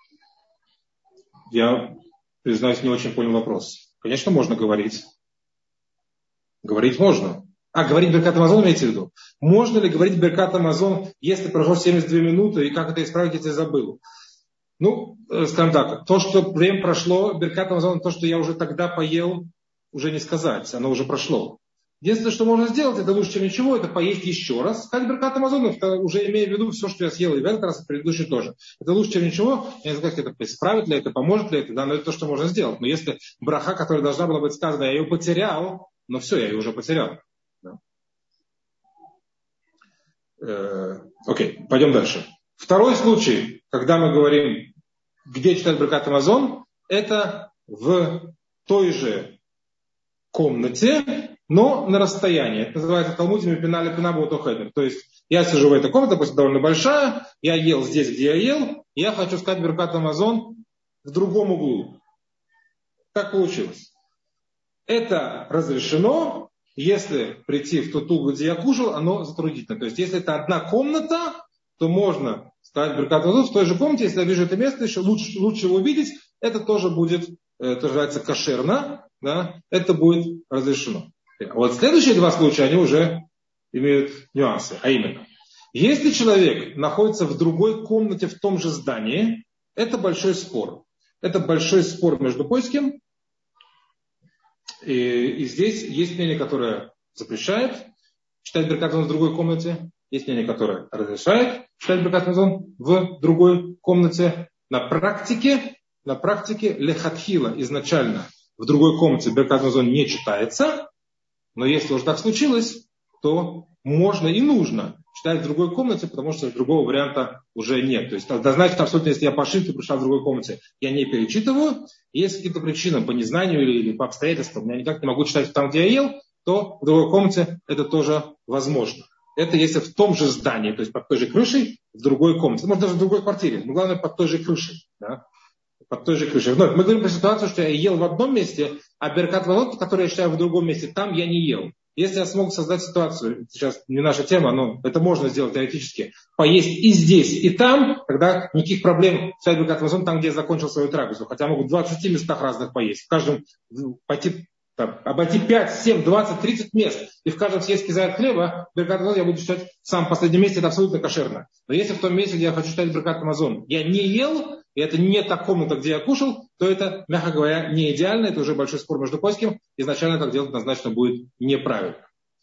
Я, признаюсь, не очень понял вопрос. Конечно, можно говорить. Говорить можно. А, говорить Беркат Амазон имеете в виду? Можно ли говорить Беркат Амазон, если прошло семьдесят две минуты, и как это исправить, если забыл? Ну, скажем так, то, что время прошло, Беркат Амазон, то, что я уже тогда поел, уже не сказать, оно уже прошло. Единственное, что можно сделать, это лучше, чем ничего, это поесть еще раз. Сказать Беркат Амазон, уже имея в виду все, что я съел, и в этот раз, и в предыдущий тоже. Это лучше, чем ничего. Я не знаю, как это исправит ли это, поможет ли это, да, но это то, что можно сделать. Но если браха, которая должна была быть сказана, я ее потерял, ну все, я ее уже потерял. Да. Э, окей, пойдем дальше. Второй случай, когда мы говорим, где читать Беркат Амазон, это в той же комнате, но на расстоянии. Это называется в Талмуде мипинали пинабу хедер. То есть я сижу в этой комнате, допустим, довольно большая, я ел здесь, где я ел, и я хочу сказать Беркат Амазон в другом углу. Так получилось. Это разрешено, если прийти в тот угол, где я кушал, оно затруднительно. То есть если это одна комната, то можно сказать Беркат Амазон в той же комнате, если я вижу это место, еще лучше, лучше его видеть, это тоже будет то, что называется кошерно, да, это будет разрешено. А вот следующие два случая, они уже имеют нюансы. А именно, если человек находится в другой комнате в том же здании, это большой спор. Это большой спор между польским. И, и здесь есть мнение, которое запрещает читать Беркат Хамазон в другой комнате. Есть мнение, которое разрешает читать Беркат Хамазон в другой комнате. На практике, на практике лехатхила изначально в другой комнате Беркат Хамазон не читается. Но если уже так случилось, то можно и нужно читать в другой комнате, потому что другого варианта уже нет. То есть однозначно, абсолютно, если я по ошибке пришла в другой комнате, я не перечитываю. Есть какие-то причины по незнанию или, или по обстоятельствам, я никак не могу читать там, где я ел, то в другой комнате это тоже возможно. Это если в том же здании, то есть под той же крышей, в другой комнате. Может, даже в другой квартире, но главное под той же крышей. Да? Под той же крышей. Вновь мы говорим про ситуацию, что я ел в одном месте, а Беркат Хамазон, который я читаю в другом месте, там я не ел. Если я смог создать ситуацию, сейчас не наша тема, но это можно сделать теоретически, поесть и здесь, и там, тогда никаких проблем читать Беркат Хамазон там, где я закончил свою трапезу. Хотя могут в двадцати местах разных поесть. В каждом пойти, там, обойти пять, семь, двадцать, тридцать мест. И в каждом съесть кизаят хлеба, Беркат Хамазон я буду читать в самом последнем месте, это абсолютно кошерно. Но если в том месте, где я хочу читать Беркат Хамазон, я не ел, и это не та комната, где я кушал, то это, мягко говоря, не идеально. Это уже большой спор между польским. Изначально так делать однозначно будет неправильно.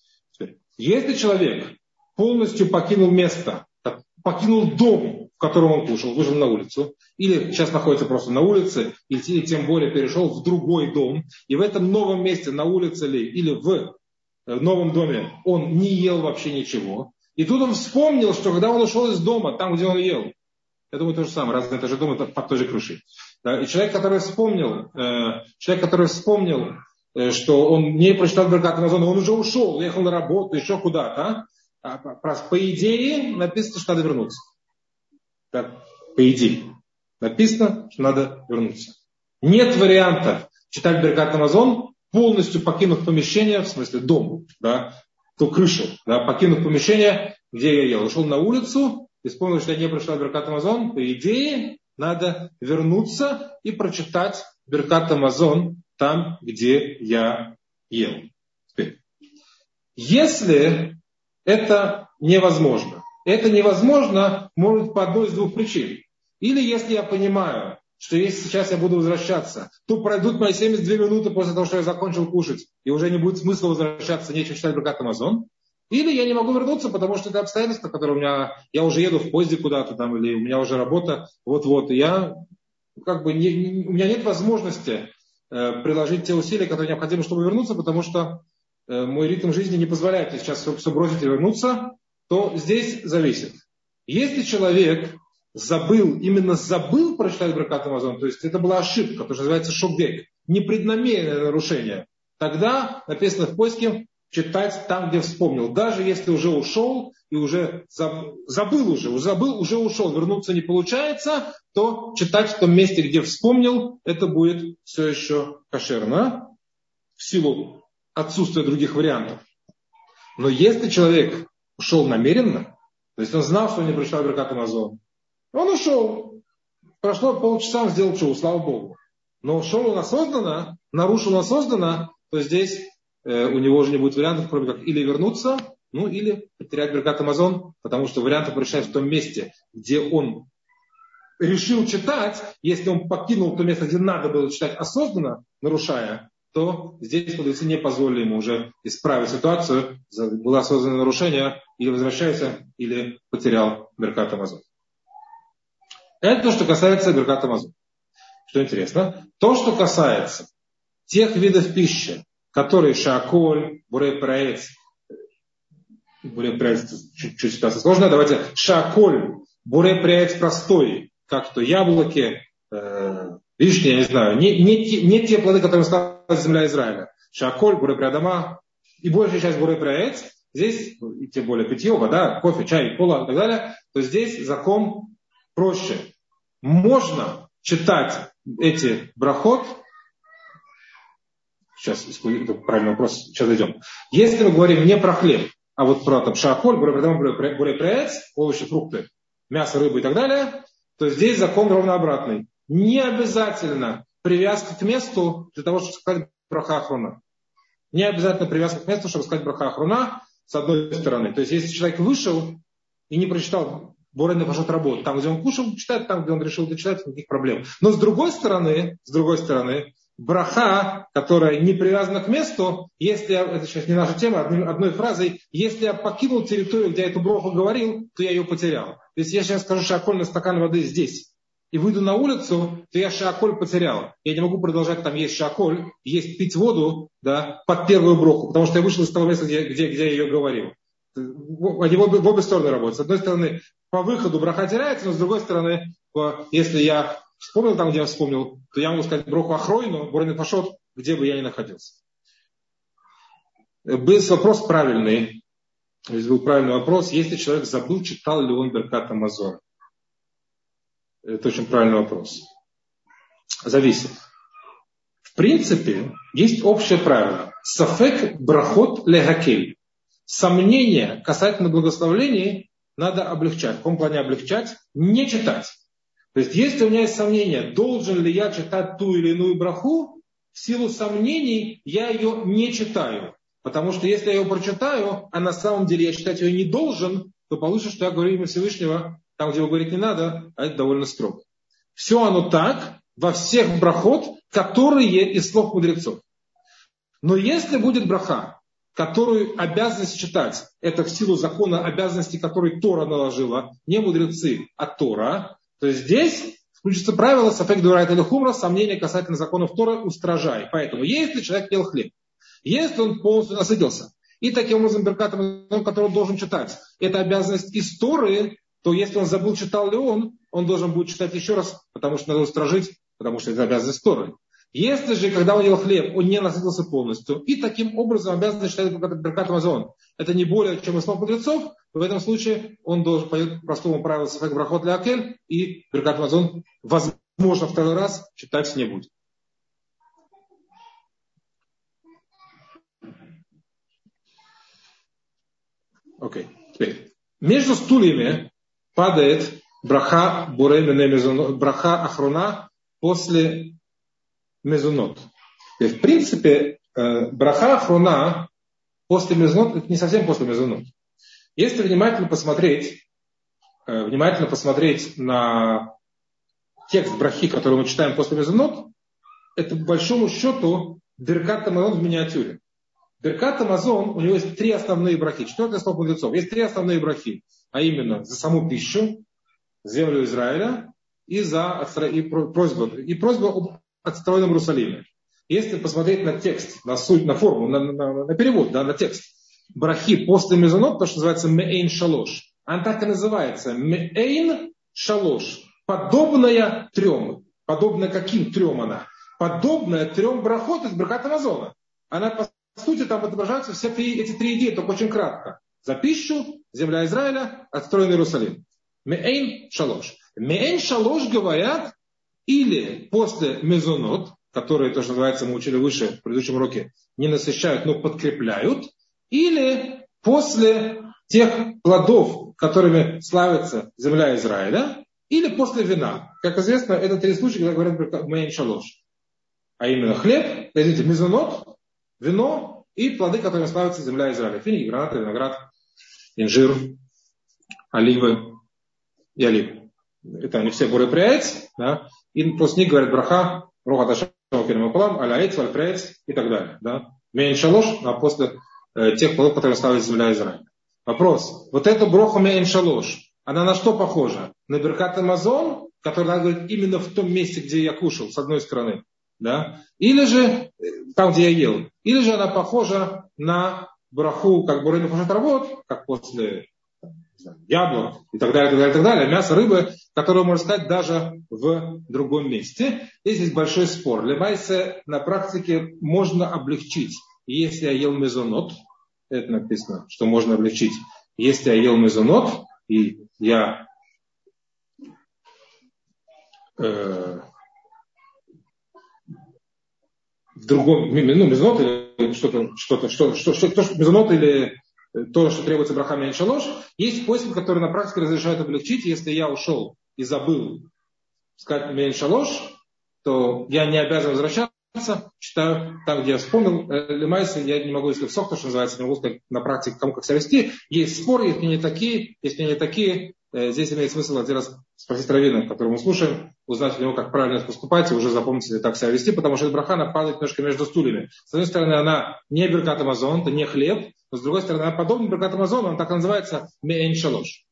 Если человек полностью покинул место, покинул дом, в котором он кушал, вышел на улицу, или сейчас находится просто на улице, или тем более перешел в другой дом, и в этом новом месте, на улице ли, или в новом доме, он не ел вообще ничего, и тут он вспомнил, что когда он ушел из дома, там, где он ел, я думаю, то же самое, разные этажи дома под той же крышей. Да? И человек, который вспомнил, э, человек, который вспомнил, э, что он не прочитал Беркат Хамазон, он уже ушел, уехал на работу, еще куда-то. А? А, по, по идее написано, что надо вернуться. Так, по идее. Написано, что надо вернуться. Нет варианта читать Беркат Хамазон, полностью покинув помещение, в смысле дом, да, ту крышу, да, покинув помещение, где я ел. Ушел на улицу, и вспомнил, что я не прочитал Беркат Хамазон, по идее, надо вернуться и прочитать Беркат Хамазон там, где я ел. Теперь, если это невозможно, это невозможно, может быть, по одной из двух причин. Или если я понимаю, что если сейчас я буду возвращаться, то пройдут мои семьдесят две минуты после того, что я закончил кушать, и уже не будет смысла возвращаться, нечего читать Беркат Хамазон. Или я не могу вернуться, потому что это обстоятельства, которые у меня, я уже еду в поезде куда-то там, или у меня уже работа, вот-вот, и я, как бы, не, не, у меня нет возможности э, приложить те усилия, которые необходимы, чтобы вернуться, потому что э, мой ритм жизни не позволяет мне сейчас все, все бросить и вернуться, то здесь зависит. Если человек забыл, именно забыл прочитать Беркат Хамазон, то есть это была ошибка, то, что называется шогек, непреднамеренное нарушение, тогда написано в поиске читать там, где вспомнил. Даже если уже ушел и уже забыл уже, забыл, уже ушел, вернуться не получается, то читать в том месте, где вспомнил, это будет все еще кошерно, в силу отсутствия других вариантов. Но если человек ушел намеренно, то есть он знал, что он не прочитал Беркат Хамазон, он ушел. Прошло полчаса, он сделал шоу, слава Богу. Но ушел он осознанно, нарушил осознанно, то здесь э, у него уже не будет вариантов, кроме как или вернуться, ну или потерять Беркат Хамазон, потому что варианты решать в том месте, где он решил читать. Если он покинул то место, где надо было читать осознанно, нарушая, то здесь мудрецы не позволили ему уже исправить ситуацию. Было осознанное нарушение, или возвращайся, или потерял Беркат Хамазон. Это то, что касается Беркат Хамазон. Что интересно, то, что касается тех видов пищи, которые шаколь, бурей праец, бурей праец чуть-чуть ситуация сложная, давайте шаколь, бурей праец простой, как то яблоки, э, вишни, я не знаю, не, не, те, не те плоды, которые стала земля Израиля. Шаколь, бурей праадама и большая часть бурей праец, здесь, и тем более питье, вода, кофе, чай, кола и так далее, то здесь закон проще. Можно читать эти брахот. Сейчас, это правильный вопрос, сейчас дойдем. Если мы говорим не про хлеб, а вот про там, шаколь, бурей праец, овощи, фрукты, мясо, рыбу и так далее, то здесь закон ровно обратный. Не обязательно привязка к месту для того, чтобы сказать браха ахруна. Не обязательно привязка к месту, чтобы сказать браха ахруна, с одной стороны. То есть, если человек вышел и не прочитал Борей Нефашот работу, там, где он кушал, читать, там, где он решил дочитать, никаких проблем. Но с другой стороны, с другой стороны, браха, которая не привязана к месту, если я, это сейчас не наша тема, одной, одной фразой, если я покинул территорию, где я эту браху говорил, то я ее потерял. То есть, я сейчас скажу шаколь на стакан воды здесь, и выйду на улицу, то я шаколь потерял. Я не могу продолжать там есть шаколь, есть пить воду, да, под первую броху, потому что я вышел из того места, где, где, где я ее говорил. Они в обе, в обе стороны работают. С одной стороны, по выходу браха теряется, но с другой стороны, если я вспомнил там, где я вспомнил, то я могу сказать броху ахройну, Борей Нефашот, где бы я ни находился. Был вопрос правильный. Здесь был правильный вопрос. Если человек забыл, читал ли он Беркат Амазон? Это очень правильный вопрос. Зависит. В принципе, есть общее правило. Сафек брахот лехакель. Сомнения касательно благословений надо облегчать. В каком плане облегчать? Не читать. То есть, если у меня есть сомнение, должен ли я читать ту или иную браху, в силу сомнений я ее не читаю. Потому что если я ее прочитаю, а на самом деле я читать ее не должен, то получится, что я говорю имя Всевышнего, там, где его говорить не надо, а это довольно строго. Все оно так во всех брахот, которые из слов мудрецов. Но если будет браха, которую обязанность читать, это в силу закона обязанности, которые Тора наложила, не мудрецы, а Тора, то здесь включится правило сафек дурайт или хумра, сомнения касательно законов Тора устражай. Поэтому, если человек ел хлеб, если он полностью насытился, и таким образом Беркат Амазон, который он должен читать, это обязанность из Торы, то если он забыл, читал ли он, он должен будет читать еще раз, потому что надо устражить, потому что это обязанность Торы. Если же, когда он ел хлеб, он не насытился полностью, и таким образом обязан читать Беркат Амазон, это не более чем из слов мудрецов, в этом случае он должен пойти по простому правилу сафек брахот леакель, и Беркат Амазон, возможно, второй раз читать не будет. Окей. Okay. Между стульями падает браха бурей мене мезонот, браха ахрона после мезонот. И в принципе, браха ахрона после мезонот, это не совсем после мезонот. Если внимательно посмотреть, внимательно посмотреть на текст брахи, который мы читаем после мезонот, это по большому счету Беркат Амазон в миниатюре. Беркат Амазон, у него есть три основные брахи. Четвертое слово мудрецов. Есть три основные брахи. А именно за саму пищу, землю Израиля и за и просьбу, и просьбу об отстроенном Иерусалиме. Если посмотреть на текст, на суть, на форму, на, на, на перевод, да, на текст брахи после мезонот, то, что называется меэйн шалош. Она так и называется. Меэйн шалош. Подобная трем. Подобная каким трем она? Подобная трем брахот из Беркат Амазона. Она по В сути, там отображаются все три, эти три идеи, только очень кратко. За пищу, земля Израиля, отстроенный Иерусалим. Меэйн шалош. Меэйн шалош говорят или после мезонот, которые, то, что называется, мы учили выше в предыдущем уроке, не насыщают, но подкрепляют, или после тех плодов, которыми славится земля Израиля, или после вина. Как известно, это три случая, когда говорят меэйн шалош. А именно хлеб, извините, мезонот, вино и плоды, которыми славится земля Израиля. Финики, гранаты, виноград, инжир, оливы и оливы. Это они все буры пряец, да? И после них говорят браха, роха дашам, керемакулам, аляец, вальпряец и так далее. Да? Меэн шалош, а после э, тех плодов, которые славится земля Израиля. Вопрос. Вот эту броху меэн шалош, она на что похожа? На Беркат Амазон, который надо говорить именно в том месте, где я кушал, с одной стороны. Да? Или же там, где я ел. Или же она похожа на браху, как бурей нефашот работ, как после знаю, яблок и так далее, и так далее, и так далее. Мясо, рыбы, которое можно сказать даже в другом месте. Здесь есть большой спор. Лемайсе на практике можно облегчить. Если я ел мезонот, это написано, что можно облегчить. Если я ел мезонот, и я э, в другом, ну, мезонот или что-то, что-то, что-то, что, что, что, мезонот или то, что требуется браха меэн шалош, есть способ, который на практике разрешает облегчить, если я ушел и забыл сказать меэн шалош, то я не обязан возвращаться. Читаю там, где я вспомнил. Лемайса я не могу, если в сок, то, что называется, не могу сказать на практике, кому как себя вести. Есть спор, есть мнения такие, есть мнения такие. Здесь имеет смысл один раз спросить раввина, которого мы слушаем, узнать у него, как правильно поступать, и уже запомнить себе, так себя вести, потому что эта браха, она падает немножко между стульями. С одной стороны, она не беркат амазон, это не хлеб, но с другой стороны, она подобна беркат амазон, она так и называется меэн шалош.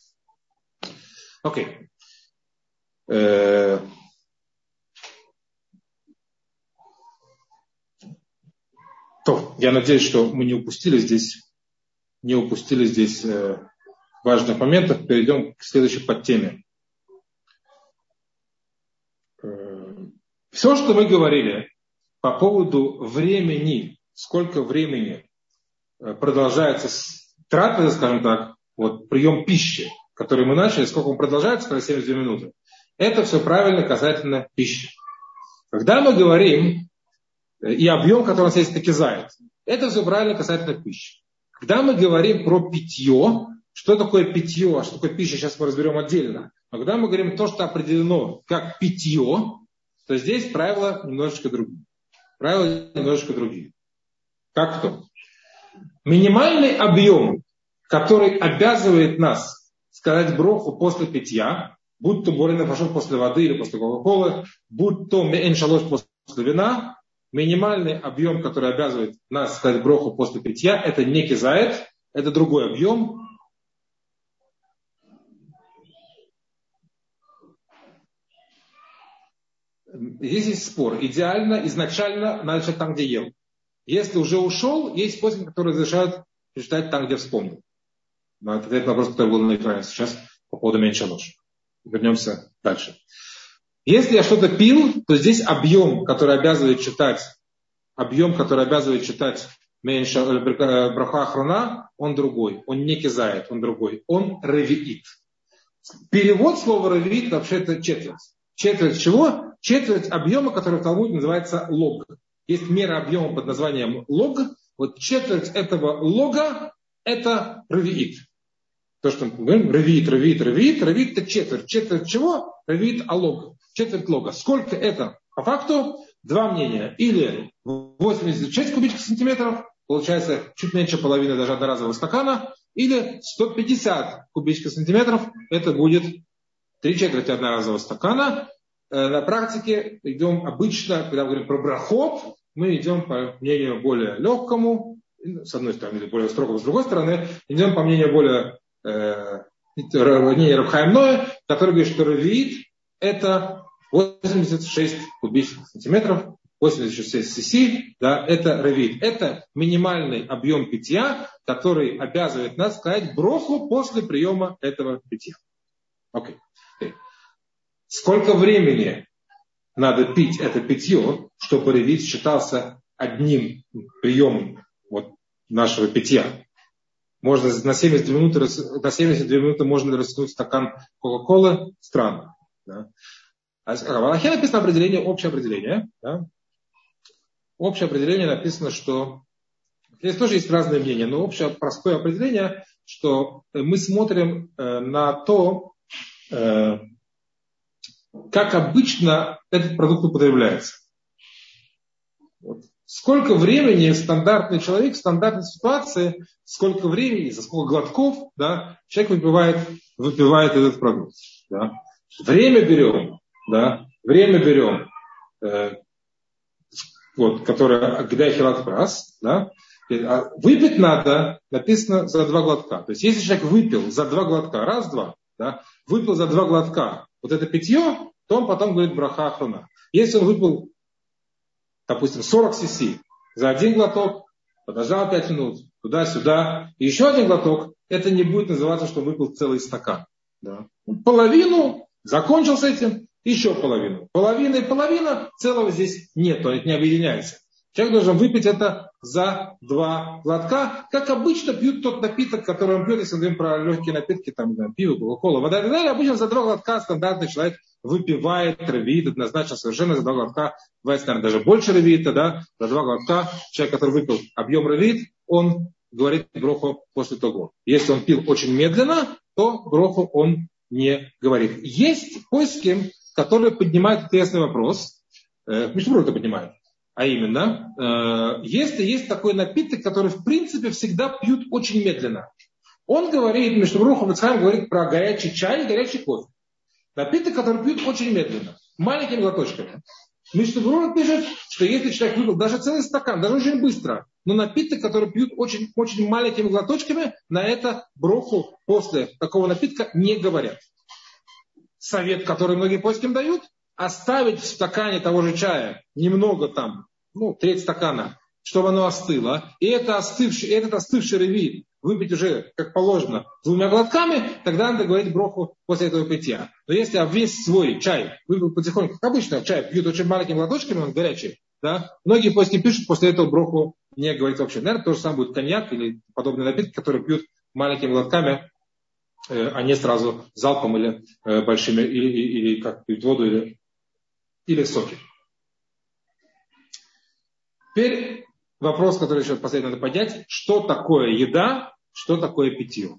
Окей. То, я надеюсь, что мы не упустили здесь, не упустили здесь э, важных моментов. Перейдем к следующей подтеме. Э, все, что мы говорили по поводу времени, сколько времени продолжается трапеза, скажем так, вот прием пищи, который мы начали, сколько он продолжается, когда семьдесят две минуты, это все правильно касательно пищи. Когда мы говорим и объем, который у нас есть таки зает. Это все правильно касательно пищи. Когда мы говорим про питье, что такое питье, а что такое пища, сейчас мы разберем отдельно. Но когда мы говорим то, что определено как питье, то здесь правила немножечко другие. Правила немножечко другие. Как то? Минимальный объем, который обязывает нас сказать броху после питья, будь то борина пошел после воды или после кока-колы, будь то меэн шалош после вина, минимальный объем, который обязывает нас сказать броху после питья, это не кизает, это другой объем. Здесь есть спор. Идеально, изначально надо читать там, где ел. Если уже ушел, есть способ, который разрешает читать там, где вспомнил. Но это ответ на вопрос, который был на экране сейчас по поводу меньшалош. Вернемся дальше. Если я что-то пил, то здесь объем, который обязывает читать, объем, который обязывает читать браха ахрона, он другой. Он не кизает, он другой. Он ревиит. Перевод слова ревиит вообще это четверть. Четверть чего? Четверть объема, который в Талмуде называется лог. Есть мера объема под названием лог. Вот четверть этого лога это ревиит. То, что мы говорим, ревиит, ревиит, ревиит. Ревиит это четверть. Четверть чего? Ревиит алог. Четверть лога. Сколько это? По факту два мнения. Или восемьдесят шесть кубических сантиметров, получается чуть меньше половины даже одноразового стакана, или сто пятьдесят кубических сантиметров, это будет три четверти одноразового стакана. На практике идем обычно, когда мы говорим про брахот, мы идем по мнению более легкому, с одной стороны, или более строгому, с другой стороны, идем по мнению более э, мнению Рав Хаим Ноэ, который говорит, что ревиит это восемьдесят шесть кубических сантиметров, восемьдесят шесть си, да, это ревиит. Это минимальный объем питья, который обязывает нас сказать броху после приема этого питья. Окей. Okay. Сколько времени надо пить это питье, чтобы ревиит считался одним приемом вот нашего питья? Можно на семьдесят две минуты, на семьдесят две минуты можно растянуть стакан кока-колы. Странно. Да? А в Алахе написано определение, общее определение. Да? Общее определение написано, что здесь тоже есть разные мнения, но общее простое определение, что мы смотрим э, на то, э, как обычно этот продукт употребляется. Вот. Сколько времени стандартный человек в стандартной ситуации, сколько времени, за сколько глотков, да, человек выпивает, выпивает этот продукт. Да. Время берем, да, время берем, э, вот, которое гдайхилат прас, да, выпить надо, написано за два глотка. То есть, если человек выпил за два глотка, раз, два, да, выпил за два глотка вот это питье, то он потом говорит браха ахрона. Если он выпил, допустим, сорок си за один глоток, подождал пять минут, туда-сюда, и еще один глоток, это не будет называться, что выпил целый стакан. Да. Половину, закончил с этим, еще половину. Половина и половина, целого здесь нет, это не объединяется. Человек должен выпить это за два глотка, как обычно пьют тот напиток, который он пьет, если мы говорим про легкие напитки, там, там пиво, кока-кола, вода и так далее. Обычно за два глотка стандартный человек выпивает ревиит, однозначно совершенно за два глотка, бывает, наверное, даже больше ревиита, да, за два глотка человек, который выпил объем ревиит, он говорит броху после того. Если он пил очень медленно, то броху он не говорит. Есть поиски, которые поднимают интересный вопрос. Мишна это понимает. А именно, э, если есть такой напиток, который в принципе всегда пьют очень медленно. Он говорит, Мишна Бруха Мицхайм говорит про горячий чай и горячий кофе. Напиток, который пьют очень медленно, маленькими глоточками. Мишна Бруха пишет, что если человек выпил даже целый стакан, даже очень быстро, но напиток, который пьют очень, очень маленькими глоточками, на это броху после такого напитка не говорят. Совет, который многие поискам дают, оставить в стакане того же чая немного там, ну, треть стакана, чтобы оно остыло, и это остывший, этот остывший ревит выпить уже, как положено, двумя глотками, тогда надо говорить броху после этого питья. Но если я весь свой чай выпил потихоньку, как обычно, чай пьют очень маленькими глоточками, он горячий, да, многие поиски пишут, после этого броху не говорить вообще. Наверное, то же самое будет коньяк или подобные напитки, которые пьют маленькими глотками, э, а не сразу залпом или э, большими, или, или, или как пьют воду, или, или соки. Теперь вопрос, который еще последний надо поднять. Что такое еда, что такое питье?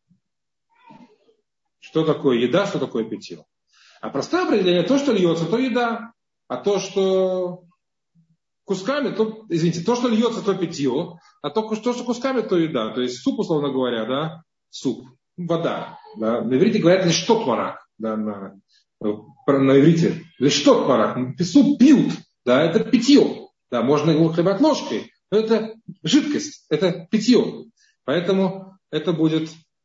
Что такое еда, что такое питье? А простое определение, то, что льется, то еда. А то, что кусками, то, извините, то, что льется, то питье. А то, что кусками, то еда. То есть суп, условно говоря, да, суп, вода. Да. На иврите говорят лишь тот марак. Да, на, на иврите лишь тот марак. Суп пьют, да, это питье. Да, можно его хлебать ложкой, но это жидкость, это питье. Поэтому это будет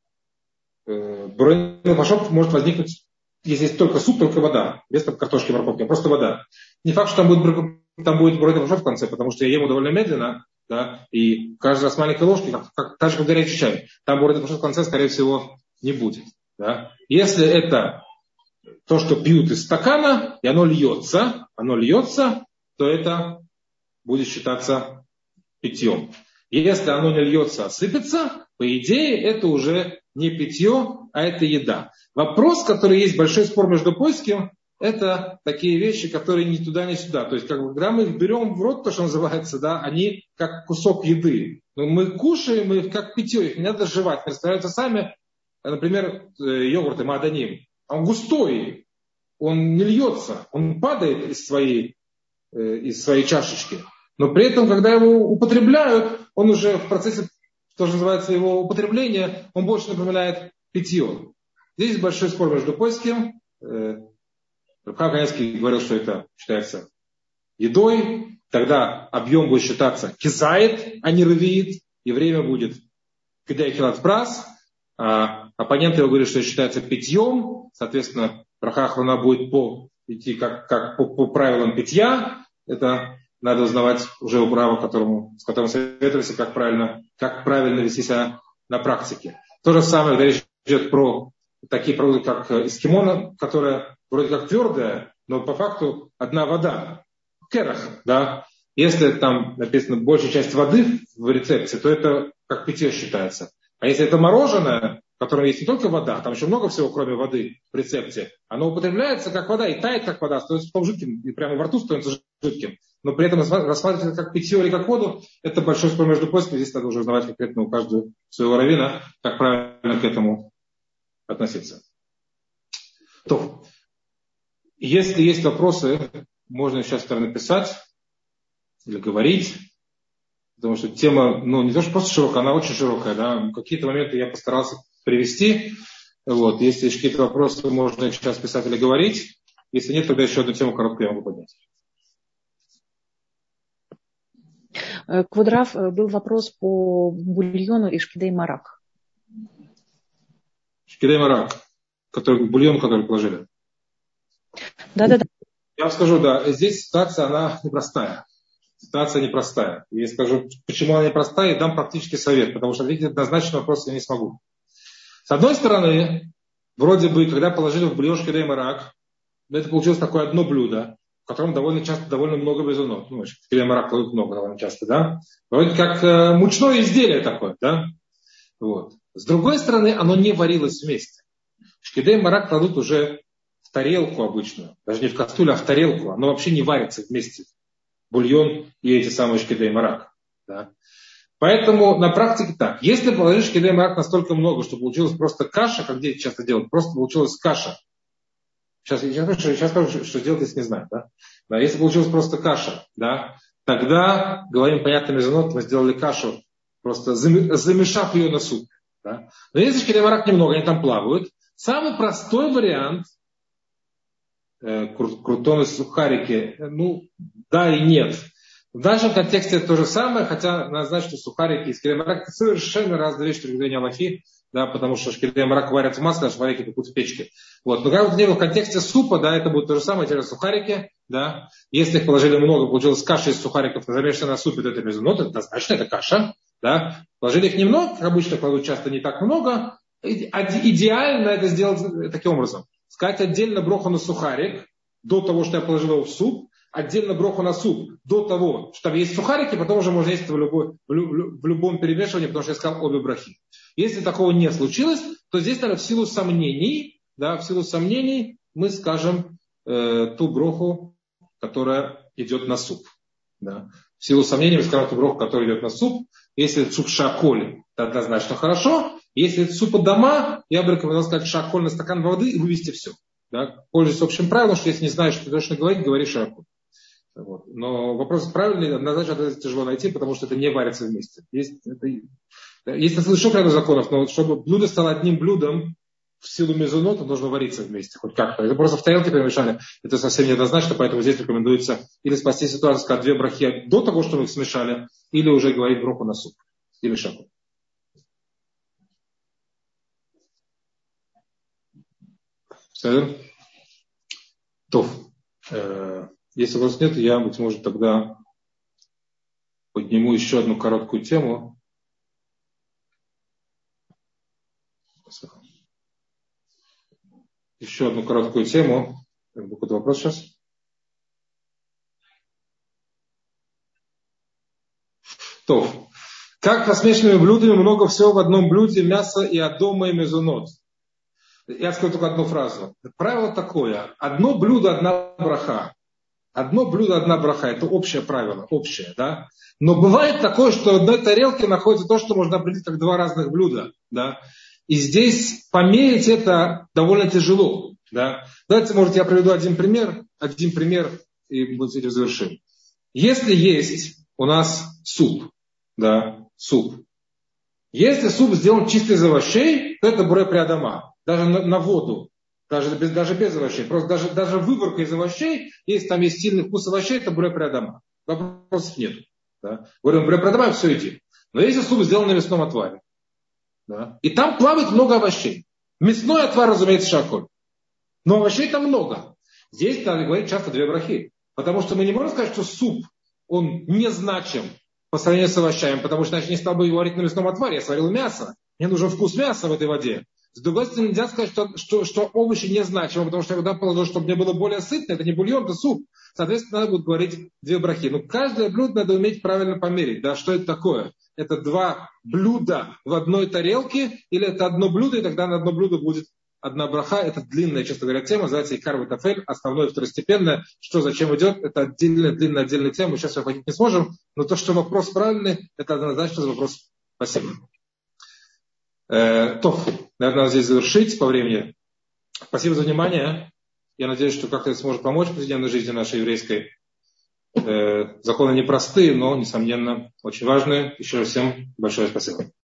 э, бронный пашот может возникнуть, если есть только суп, только вода, без картошки, морковки, а просто вода. Не факт, что там будет, там будет бронный пашот в конце, потому что я ем его довольно медленно, да, и каждый раз маленькой ложки, как, как, так же, как горячий чай. Там бронный пашот в конце, скорее всего, не будет. Да. Если это то, что пьют из стакана, и оно льется, оно льется, то это будет считаться питьем. Если оно не льется, а сыпется, по идее, это уже не питье, а это еда. Вопрос, который есть большой спор между поиском, это такие вещи, которые ни туда, ни сюда. То есть, как бы, когда мы их берем в рот, то, что называется, да, они как кусок еды. Но мы кушаем их как питье, их не надо жевать. Представляете сами, например, йогурт и маданим. Он густой, он не льется, он падает из своей, из своей чашечки. Но при этом, когда его употребляют, он уже в процессе, что называется, его употребления, он больше напоминает питье. Здесь большой спор между поиском. Рабхам Каневский говорил, что это считается едой. Тогда объем будет считаться кизает, а не ревиит. И время будет кидай хилат прас. А оппоненты его говорят, что это считается питьем. Соответственно, браха ахрона будет по, идти как, как по, по правилам питья. Это надо узнавать уже у права, которому, с которым советовались, как правильно, как правильно вести себя на практике. То же самое, когда речь идет про такие продукты, как эскимо, которая вроде как твердая, но по факту одна вода. Керах, да. Если там написано большая часть воды в рецепте, то это как питье считается. А если это мороженое, в котором есть не только вода, там еще много всего, кроме воды в рецепте, оно употребляется как вода и тает как вода, становится потом жидким, и прямо во рту становится жидким. Но при этом рассматривать как питье или как воду, это большой спор между поисками. Здесь надо уже узнавать конкретно у каждого своего раввина, как правильно к этому относиться. То, если есть вопросы, можно сейчас написать или говорить. Потому что тема, ну, не то, что просто широкая, она очень широкая, да. Какие-то моменты я постарался привести. Вот. Если есть какие-то вопросы, можно сейчас писать или говорить. Если нет, тогда еще одну тему короткую я могу поднять. Квудрав, был вопрос по бульону и шкидей марак. Шкидей марак, который, бульон, который положили. Да-да-да. Я вам скажу, да, здесь ситуация, она непростая. Ситуация непростая. И я скажу, почему она непростая, и дам практический совет, потому что ответить однозначно вопрос я не смогу. С одной стороны, вроде бы, когда положили в бульон шкидей марак, это получилось такое одно блюдо, в котором довольно часто довольно много бизунов. Ну, шкидей марак кладут много довольно часто, да? Вроде как э, мучное изделие такое, да? Вот. С другой стороны, оно не варилось вместе. Шкидей марак кладут уже в тарелку обычную, даже не в кастрюлю, а в тарелку. Оно вообще не варится вместе. Бульон и эти самые шкидей марак. Да? Поэтому на практике так. Если положить шкидей марак настолько много, что получилась просто каша, как дети часто делают, просто получилась каша. Сейчас, сейчас, сейчас скажу, что делать, если не знаю. Да? Да, если получилась просто каша, да, тогда, говорим понятно, мезонот, мы сделали кашу, просто замешав ее на суп. Да. Но если шкидей марак немного, они там плавают, самый простой вариант, э, кру- крутоны сухарики, ну, да и нет. В нашем контексте это то же самое, хотя надо знать, что сухарики и шкидей марак это совершенно разные вещи с точки зрения алахи, да, потому что шкидей марак варят в масле, а шварики пекут в печке. Вот. Но когда вот не было в контексте супа, да, это будет то же самое, те же сухарики, да. Если их положили много, получилась каша из сухариков, замешанная на супе, то это мезонот, это однозначно, это каша, да. Положили их немного, как обычно кладут часто не так много. Идеально это сделать таким образом. Сказать отдельно броху на сухарик, до того, что я положил его в суп, отдельно броху на суп, до того, что там есть сухарики, потом уже можно есть это в, любой, в, люб, в любом перемешивании, потому что я сказал обе брахи. Если такого не случилось, то здесь, наверное, в силу сомнений, да, в силу сомнений мы скажем э, ту броху, которая идет на суп. Да. В силу сомнений мы скажем ту броху, которая идет на суп. Если это суп шаколь, то однозначно хорошо. Если это суп дома, я бы рекомендовал сказать шаколь на стакан воды и вывести все. Да. Пользуясь общим правилом, что если не знаешь, что точно говорить, говори шаколь. Вот. Но вопрос правильный, однозначно это тяжело найти, потому что это не варится вместе. Есть, это, есть еще ряд законов, но чтобы блюдо стало одним блюдом, в силу мезонота нужно вариться вместе, хоть как-то. Это просто в тарелке перемешали, это совсем неоднозначно, поэтому здесь рекомендуется или спасти ситуацию, сказать две брахи до того, что мы их смешали, или уже говорить броху на суп, или шаку. Все. То. Если вопросов нет, я, быть может, тогда подниму еще одну короткую тему. Еще одну короткую тему. Какой-то вопрос сейчас? То. Как по смешанными блюдами много всего в одном блюде, мясо и адома и мезонот. Я скажу только одну фразу. Правило такое. Одно блюдо, одна браха. Одно блюдо, одна браха. Это общее правило, общее, да. Но бывает такое, что в одной тарелке находится то, что можно определить как два разных блюда, да. И здесь померить это довольно тяжело, да. Давайте, может, я приведу один пример, один пример, и мы с этим завершим. Если есть у нас суп, да, суп. Если суп сделан чисто из овощей, то это буре при адама, даже на, на воду. Даже без, даже без овощей. Просто даже, даже выборка из овощей, если там есть сильный вкус овощей, это буре приадама. Вопросов нет. Да? Говорим, буре приадама, все иди. Но если суп сделан на мясном отваре, да, и там плавает много овощей. Мясной отвар, разумеется, шаколь. Но овощей там много. Здесь надо говорить часто две брахи. Потому что мы не можем сказать, что суп, он незначим по сравнению с овощами, потому что иначе не стал бы его варить на мясном отваре. Я сварил мясо. Мне нужен вкус мяса в этой воде. С другой стороны, нельзя сказать, что, что, что овощи незначимы, потому что я туда положил, чтобы мне было более сытно. Это не бульон, это суп. Соответственно, надо будет говорить две брахи. Но каждое блюдо надо уметь правильно померить. Да, что это такое? Это два блюда в одной тарелке, или это одно блюдо, и тогда на одно блюдо будет одна браха. Это длинная, честно говоря, тема, называется икар ватафель, основное и второстепенное. Что зачем идет, это отдельная, длинная, отдельная тема. Мы сейчас ее охватить не сможем. Но то, что вопрос правильный, это однозначно вопрос. Спасибо. Э, то, наверное, надо здесь завершить по времени. Спасибо за внимание. Я надеюсь, что как-то это сможет помочь в повседневной жизни нашей еврейской. Э, законы непростые, но, несомненно, очень важные. Еще раз всем большое спасибо.